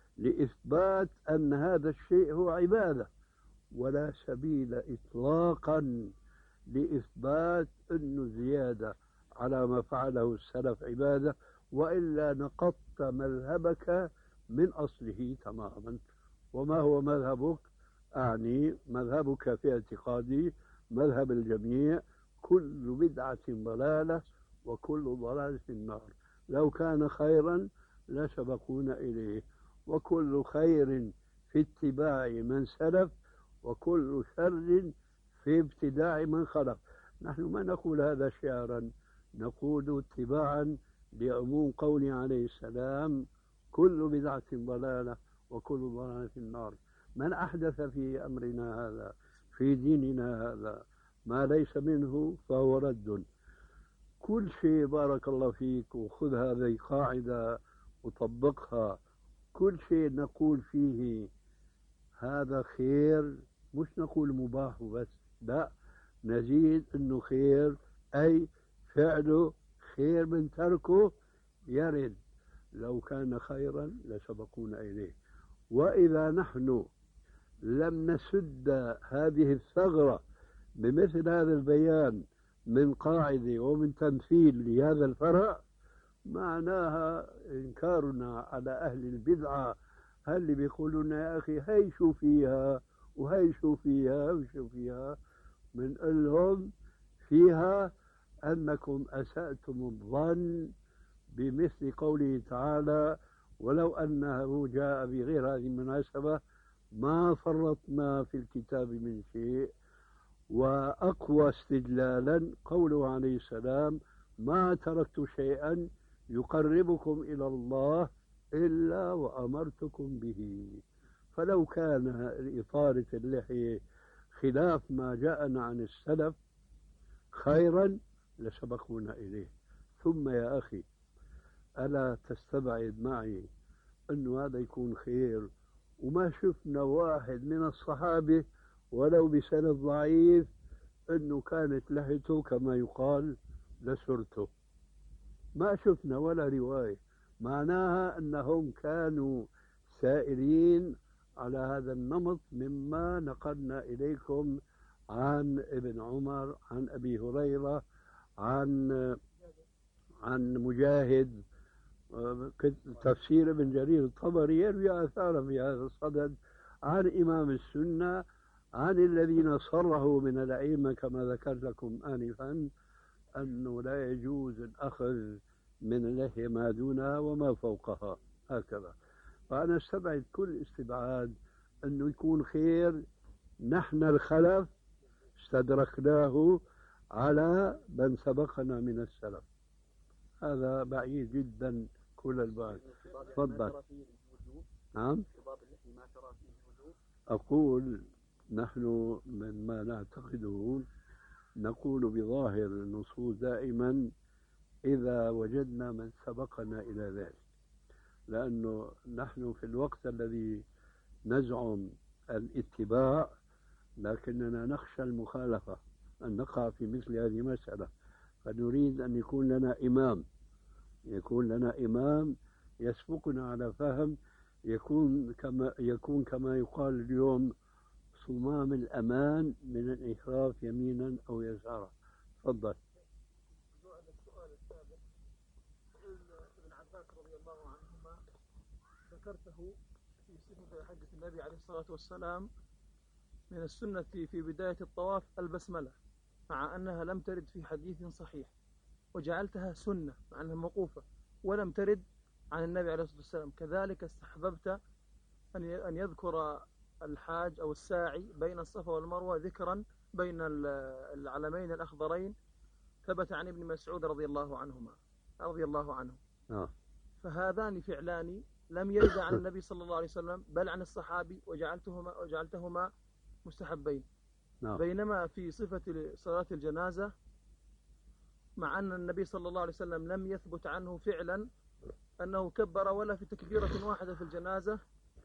لإثبات أن هذا الشيء هو عبادة، ولا سبيل إطلاقا لإثبات أنه زيادة على ما فعله السلف عبادة، وإلا نقضت مذهبك من أصله تماما. وما هو مذهبك؟ أعني مذهبك في اعتقادي مذهب الجميع، كل بدعة ضلالة وكل ضلالة في النار. لو كان خيرا لسبقونا إليه، وكل خير في اتباع من سلف وكل شر في ابتداع من خلق. نحن ما نقول هذا شعرا، نقول اتباعا لعموم قوله عليه السلام كل بدعة ضلالة وكل ضلالة في النار. من أحدث في أمرنا هذا في ديننا هذا ما ليس منه فهو رد. كل شيء بارك الله فيك، وخذ هذه قاعدة وطبقها، كل شيء نقول فيه هذا خير، مش نقول مباح بس، لا، نزيد انه خير، اي فعله خير من تركه يرد، لو كان خيرا لسبقونا اليه. واذا نحن لم نسد هذه الثغرة بمثل هذا البيان من قاعدة ومن تمثيل لهذا الفرع، معناها إنكارنا على أهل البدعة. هل اللي بيقولون يا أخي هي شو فيها وهي شو فيها وشو فيها، بنقول لهم فيها أنكم أسأتم الظن بمثل قوله تعالى ولو أنه جاء بغير هذه المناسبة ما فرطنا في الكتاب من شيء. وأقوى استدلالا قوله عليه السلام ما تركت شيئا يقربكم إلى الله إلا وأمرتكم به. فلو كان إطالة اللحية خلاف ما جاءنا عن السلف خيرا لسبقونا إليه. ثم يا أخي، ألا تستبعد معي أنه هذا يكون خير وما شفنا واحد من الصحابة ولو بسند ضعيف أنه كانت لحيته كما يقال لسرته؟ ما شفنا ولا رواية. معناها أنهم كانوا سائرين على هذا النمط مما نقلنا إليكم عن ابن عمر، عن أبي هريرة، عن مجاهد. تفسير ابن جرير الطبري يروي آثارا في هذا الصدد عن إمام السنة، عن الذين صرحوا من الأئمة كما ذكرت لكم آنفا أنه لا يجوز الأخذ من اللحية ما دونها وما فوقها هكذا. فأنا استبعد كل استبعاد أنه يكون خير. نحن الخلف استدركناه على من سبقنا من السلف، هذا بعيد جدا كل البعد. تفضل. نعم، أقول نحن من ما نعتقده نقول بظاهر النصوص دائما إذا وجدنا من سبقنا إلى ذلك، لأنه نحن في الوقت الذي نزعم الاتباع لكننا نخشى المخالفة، أن نقع في مثل هذه المسألة، فنريد أن يكون لنا إمام يسبقنا على فهم، يكون كما يقال اليوم صمام الأمان من الانحراف يمينا أو يسارا. تفضل. السؤال السابق ابن عباس رضي الله عنهما ذكرته في صفة حجة النبي عليه الصلاة والسلام من السنة في بداية الطواف البسملة، مع أنها لم ترد في حديث صحيح، وجعلتها سنة مع أنها موقوفة ولم ترد عن النبي عليه الصلاة والسلام. كذلك استحببت أن يذكر الحاج أو الساعي بين الصفا والمروة ذكرا بين العلمين الأخضرين، ثبت عن ابن مسعود رضي الله عنه. فهذان فعلان لم يرد عن النبي صلى الله عليه وسلم بل عن الصحابي، وجعلتهما مستحبين. بينما في صفة صلاة الجنازة، مع أن النبي صلى الله عليه وسلم لم يثبت عنه فعلا أنه كبر ولا في تكبيرة واحدة في الجنازة،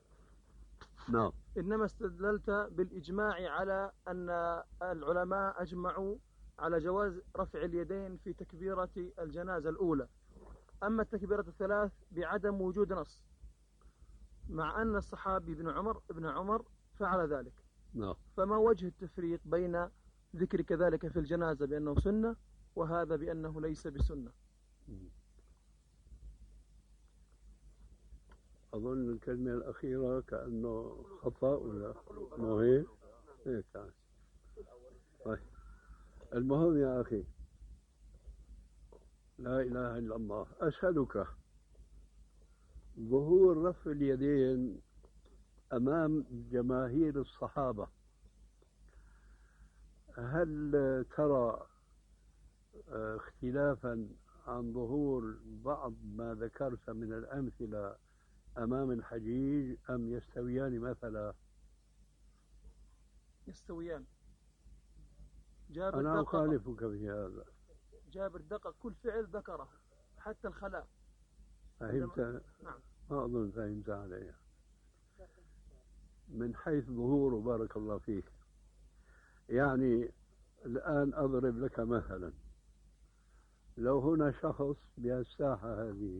إنما استدللت بالإجماع على أن العلماء أجمعوا على جواز رفع اليدين في تكبيرة الجنازة الأولى. أما التكبيرة الثلاث بعدم وجود نص، مع أن الصحابي ابن عمر فعل ذلك. فما وجه التفريق بين ذكر كذلك في الجنازة بأنه سنة وهذا بأنه ليس بسنة؟ أظن الكلمة الأخيرة كأنه خطأ ولا مو هيك؟ هيك يعني. طيب، المهم يا أخي، لا إله إلا الله، أسألك ظهور رفع اليدين أمام جماهير الصحابة، هل ترى اختلافا عن ظهور بعض ما ذكرت من الأمثلة أمام الحجيج أم يستويان مثلا؟ يستويان. أنا أخالفك في هذا. جابر دقق كل فعل ذكره حتى الخلاء. فهمت؟ نعم. ما أظن فهمت علي. من حيث ظهوره بارك الله فيك، يعني الآن أضرب لك مثلا، لو هنا شخص بهالساحة هذه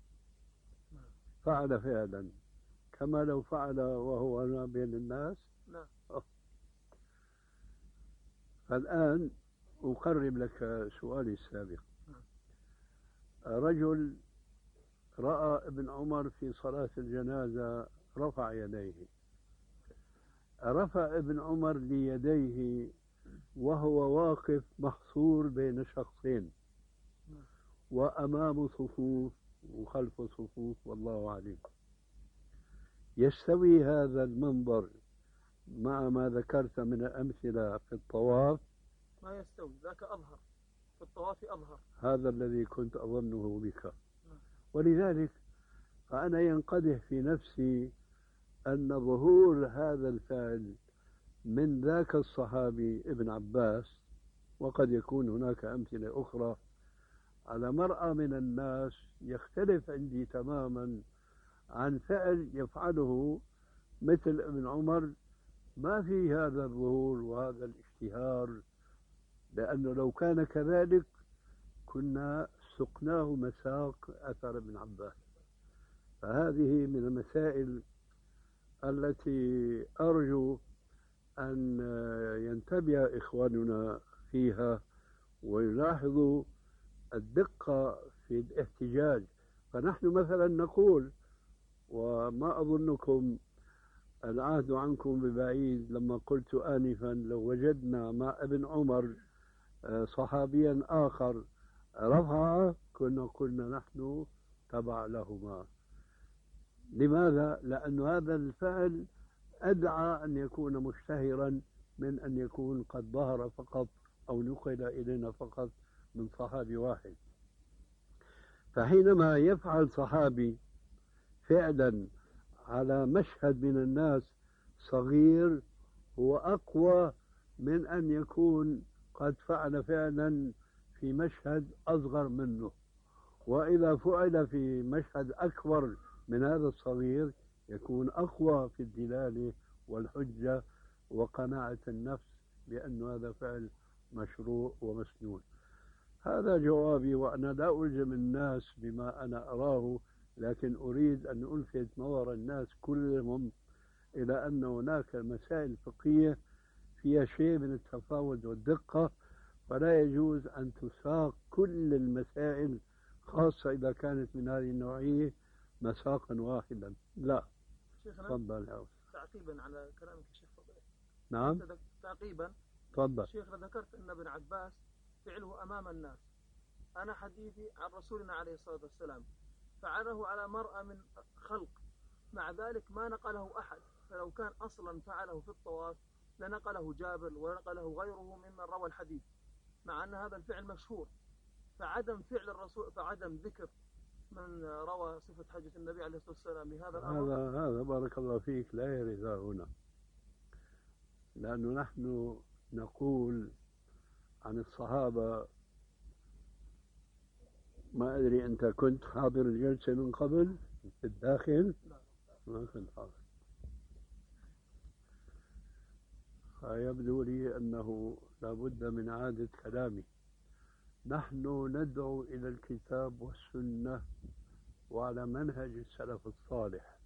فعل فعلا كما لو فعل وهو هنا بين الناس، فالآن أقرب لك سؤالي السابق. رجل رأى ابن عمر في صلاة الجنازة رفع يديه، رفع ابن عمر ليديه وهو واقف محصور بين شخصين وأمام صفوف وخلف صفوف والله أعلم. يستوي هذا المنظر مع ما ذكرت من الأمثلة في الطواف؟ ما يستوي، ذاك أظهر. في الطواف أظهر. هذا الذي كنت أظنه بك. ولذلك فأنا ينقدح في نفسي أن ظهور هذا الفعل من ذاك الصحابي ابن عباس، وقد يكون هناك أمثلة أخرى على مرأى من الناس، يختلف عندي تماما عن فعل يفعله مثل ابن عمر. ما في هذا الظهور وهذا الاشتهار، لأنه لو كان كذلك كنا سقناه مساق أثر ابن عباس. فهذه من المسائل التي أرجو أن ينتبه إخواننا فيها ويلاحظوا الدقة في الاحتجاج. فنحن مثلا نقول، وما أظنكم العهد عنكم ببعيد لما قلت آنفا لو وجدنا مع ابن عمر صحابيا آخر رفع كنا قلنا نحن تبع لهما. لماذا؟ لأن هذا الفعل أدعى أن يكون مشتهرا من أن يكون قد ظهر فقط أو نقل إلينا فقط من صحابي واحد. فحينما يفعل صحابي فعلا على مشهد من الناس صغير، هو أقوى من أن يكون قد فعل فعلا في مشهد أصغر منه. وإذا فعل في مشهد أكبر من هذا الصغير يكون أقوى في الدلالة والحجة وقناعة النفس بأن هذا فعل مشروع ومسنون. هذا جوابي، وأنا لا ألزم الناس بما أنا أراه، لكن أريد أن ألفت نظر الناس كلهم إلى أن هناك مسائل فقهية فيها شيء من التفاوت والدقة، فلا يجوز أن تساق كل المسائل، خاصة إذا كانت من هذه النوعية، مساقا واحدا. لا. تفضل. تعقيبا على كلامك يا شيخ فضيل. نعم. تعقيبا. تفضل. شيخ، ذكرت أن ابن عباس فعله أمام الناس. أنا حديثي عن رسولنا عليه الصلاة والسلام فعله على مرأى من خلق، مع ذلك ما نقله أحد. فلو كان أصلا فعله في الطواف لنقله جابر ونقله غيره ممن روى الحديث، مع أن هذا الفعل مشهور. فعدم فعل الرسول، فعدم ذكر من روى صفة حجة النبي عليه الصلاة والسلام لهذا الأمر، هذا بارك الله فيك لا يرد هنا، لأنه نحن نقول عن الصحابة. ما أدري أنت كنت حاضر الجلسة من قبل في الداخل؟ ما كنت حاضر. فيبدو لي أنه لابد من إعادة كلامي. نحن ندعو إلى الكتاب والسنة وعلى منهج السلف الصالح،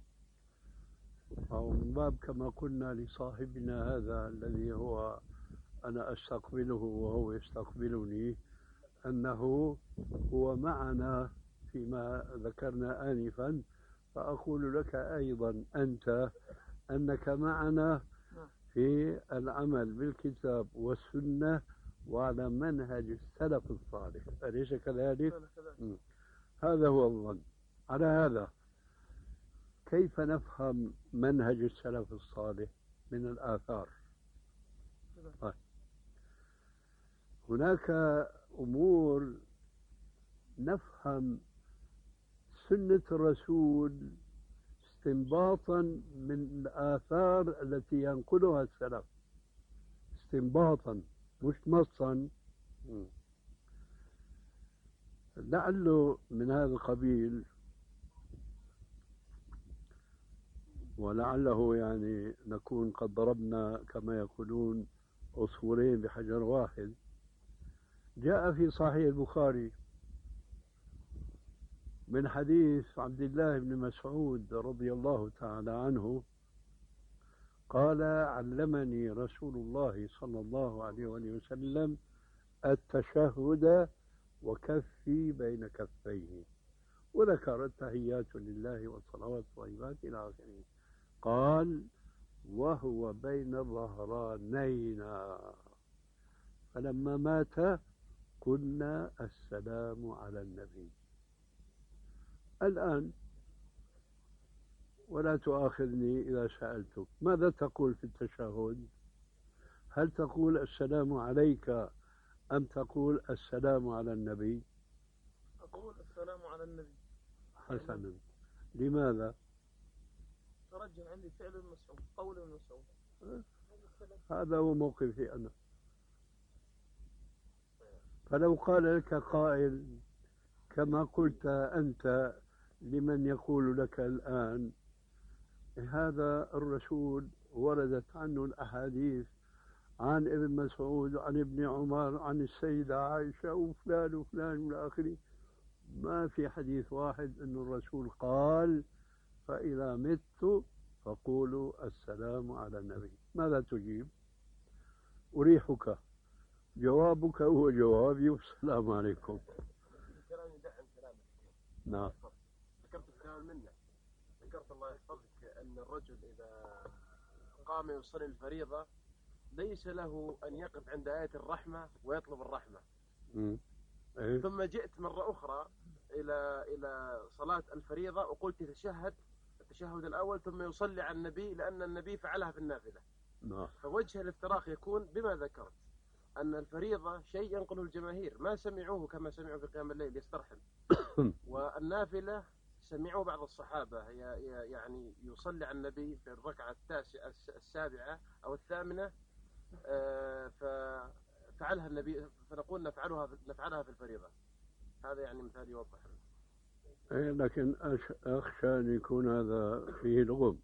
أو من باب كما قلنا لصاحبنا هذا الذي هو أنا أستقبله وهو يستقبلني، أنه هو معنا فيما ذكرنا آنفا، فأقول لك أيضا أنت أنك معنا في العمل بالكتاب والسنة وعلى منهج السلف الصالح، أليس كذلك؟ هذا هو الظن. على هذا كيف نفهم منهج السلف الصالح من الآثار؟ هناك أمور نفهم سنة الرسول استنباطا من الآثار التي ينقلها السلف، استنباطا مش نصا. لعله من هذا القبيل، ولعله يعني نكون قد ضربنا كما يقولون عصفورين بحجر واحد. جاء في صحيح البخاري من حديث عبد الله بن مسعود رضي الله تعالى عنه قال: علمني رسول الله صلى الله عليه وسلم التشهد وكفي بين كفيه، وذكر التحيات لله والصلوات والطيبات إلى آخره. قال: وهو بين ظهرانينا، فلما مات قلنا السلام على النبي. الآن ولا تؤاخذني إذا سألتك ماذا تقول في التشهد؟ هل تقول السلام عليك أم تقول السلام على النبي؟ أقول السلام على النبي. حسنا. لماذا؟ ترجم عندي فعل ابن مسعود، قول ابن مسعود. هذا هو موقفي أنا. فلو قال لك قائل كما قلت أنت لمن يقول لك الآن هذا الرسول وردت عنه الأحاديث عن ابن مسعود وعن ابن عمر عن السيدة عائشة وفلان وفلان إلى آخره، ما في حديث واحد أن الرسول قال فإذا مت فقولوا السلام على النبي. ماذا تجيب؟ أريحك، جوابك هو جوابي والسلام عليكم. كلام يدعم كلامك. نعم. ذكرت الكلام منه، ذكرت الله يحفظك أن الرجل إذا قام يصلي الفريضة ليس له أن يقف عند آية الرحمة ويطلب الرحمة. إيه؟ ثم جئت مرة أخرى إلى صلاة الفريضة وقلت تشهد التشهد الأول ثم يصلي على النبي لأن النبي فعلها في النافلة. نعم. فوجه الافتراق يكون بما ذكرت أن الفريضة شيء ينقله الجماهير ما سمعوه كما سمعوا في قيام الليل يسترحم، والنافلة سمعوا بعض الصحابة يعني يصلي على النبي في الركعة السابعة أو الثامنة ففعلها النبي فنقول نفعلها في الفريضة. هذا يعني مثال يوضح. إيه لكن أخشى أن يكون هذا فيه لغم.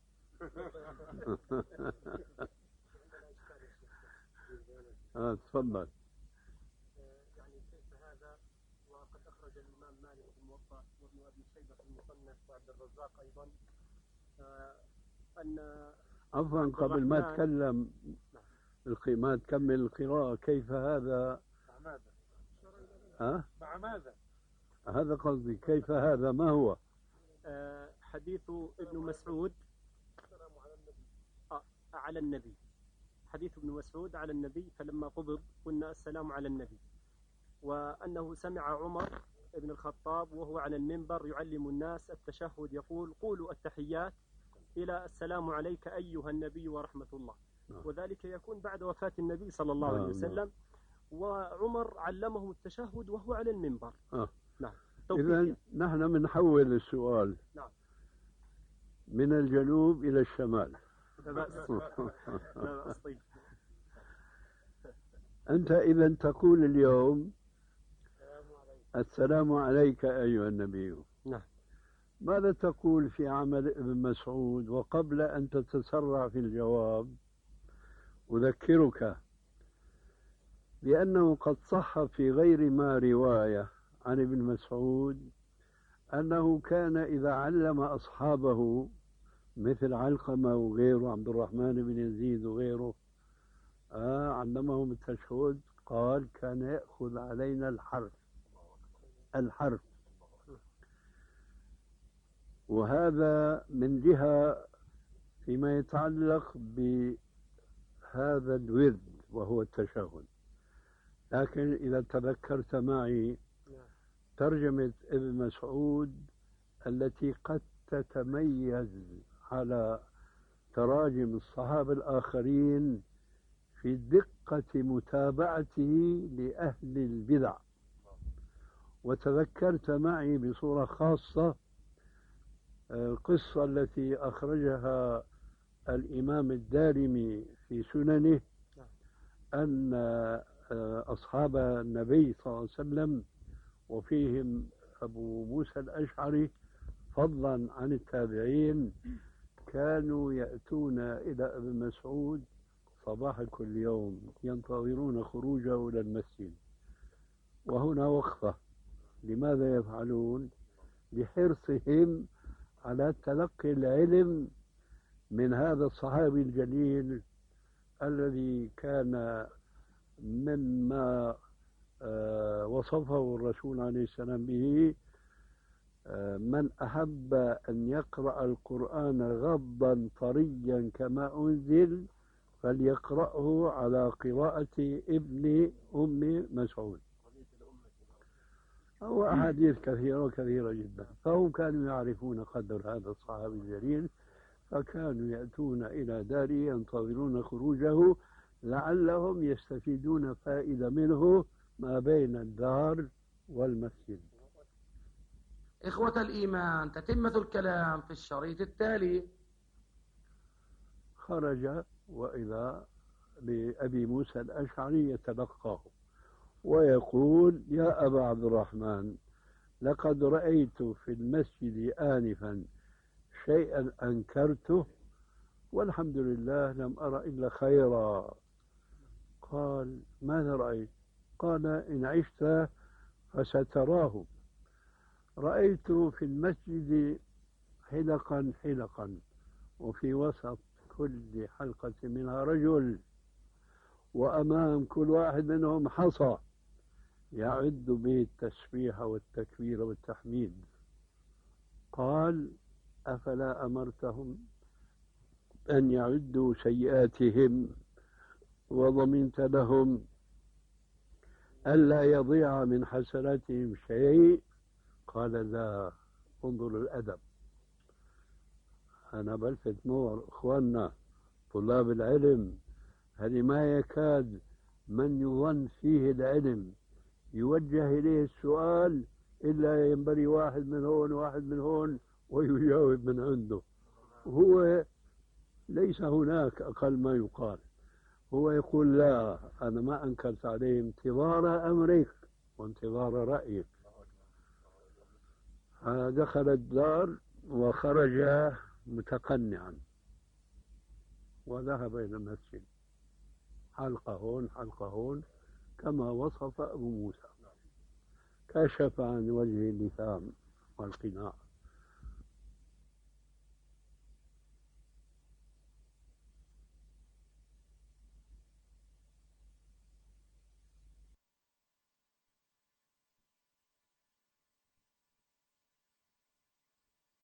تفضل. يعني كيف هذا؟ وقد أخرج الإمام مالك في الموطأ وابن أبي شيبة في المصنف وعبد الرزاق أيضا أن عفوا قبل ما تكلم ما تكمل القراءة، كيف هذا؟ مع ماذا؟ هذا قصدي، كيف هذا؟ ما هو؟ حديث ابن مسعود على النبي، حديث ابن مسعود على النبي، فلما قبض قلنا السلام على النبي، وأنه سمع عمر ابن الخطاب وهو على المنبر يعلم الناس التشهد يقول قولوا التحيات إلى السلام عليك أيها النبي ورحمة الله، وذلك يكون بعد وفاة النبي صلى الله عليه وسلم، وعمر علمهم التشهد وهو على المنبر. نعم. إذن نحن بنحول السؤال. نعم. من الجنوب إلى الشمال. لا بأس. لا بأس. طيب. أنت إذا تقول اليوم السلام عليك أيها النبي. نعم. ماذا تقول في عمل ابن مسعود؟ وقبل أن تتسرع في الجواب أذكرك بأنه قد صح في غير ما رواية عن ابن مسعود أنه كان إذا علم أصحابه مثل علقمة وغيره عبد الرحمن بن يزيد وغيره علمهم التشهد قال كان يأخذ علينا الحرف. وهذا من جهة فيما يتعلق بهذا الورد وهو التشهد. لكن إذا تذكرت معي ترجمة ابن مسعود التي قد تتميز على تراجم الصحابة الآخرين في دقة متابعته لأهل البدع، وتذكرت معي بصورة خاصة القصة التي أخرجها الإمام الدارمي في سننه أن أصحاب النبي صلى الله عليه وسلم وفيهم أبو موسى الأشعري فضلا عن التابعين كانوا يأتون إلى ابن مسعود صباح كل يوم ينتظرون خروجه إلى المسجد. وهنا وقفة، لماذا يفعلون؟ لحرصهم على تلقي العلم من هذا الصحابي الجليل الذي كان مما وصفه الرسول عليه السلام به من أحب أن يقرأ القرآن غضا طريا كما أنزل فليقرأه على قراءة ابن أم مسعود. وأحاديث كثيرة جدا. فهم كانوا يعرفون قدر هذا الصحابي الجليل، فكانوا يأتون إلى داره ينتظرون خروجه لعلهم يستفيدون فائدة منه ما بين الدار والمسجد. إخوة الإيمان، تتمة الكلام في الشريط التالي. خرج وإذا بأبي موسى الأشعري يتلقاه ويقول: يا أبا عبد الرحمن، لقد رأيت في المسجد آنفا شيئا أنكرته والحمد لله لم أرى إلا خيرا. قال: ماذا رأيت؟ قال: إن عشت فستراه. رأيت في المسجد حلقا حلقا، وفي وسط كل حلقة منها رجل، وأمام كل واحد منهم حصى يعد به التسبيح والتكبير والتحميد. قال: أفلا أمرتهم أن يعدوا سيئاتهم وضمنت لهم ألا يضيع من حسناتهم شيء؟ قال: لا. انظر الأدب. أنا بلفت نور إخواننا طلاب العلم، هذه ما يكاد من يظن فيه العلم يوجه إليه السؤال إلا ينبري واحد من هون واحد من هون ويجاوب من عنده. هو ليس هناك أقل ما يقال، هو يقول: لا، أنا ما أنكرت عليه انتظار أمرك وانتظار رأيك. دخل الدار وخرج متقنعا وذهب إلى المسجد، حلقة هون حلقة هون كما وصف أبو موسى، كشف عن وجه اللثام والقناع.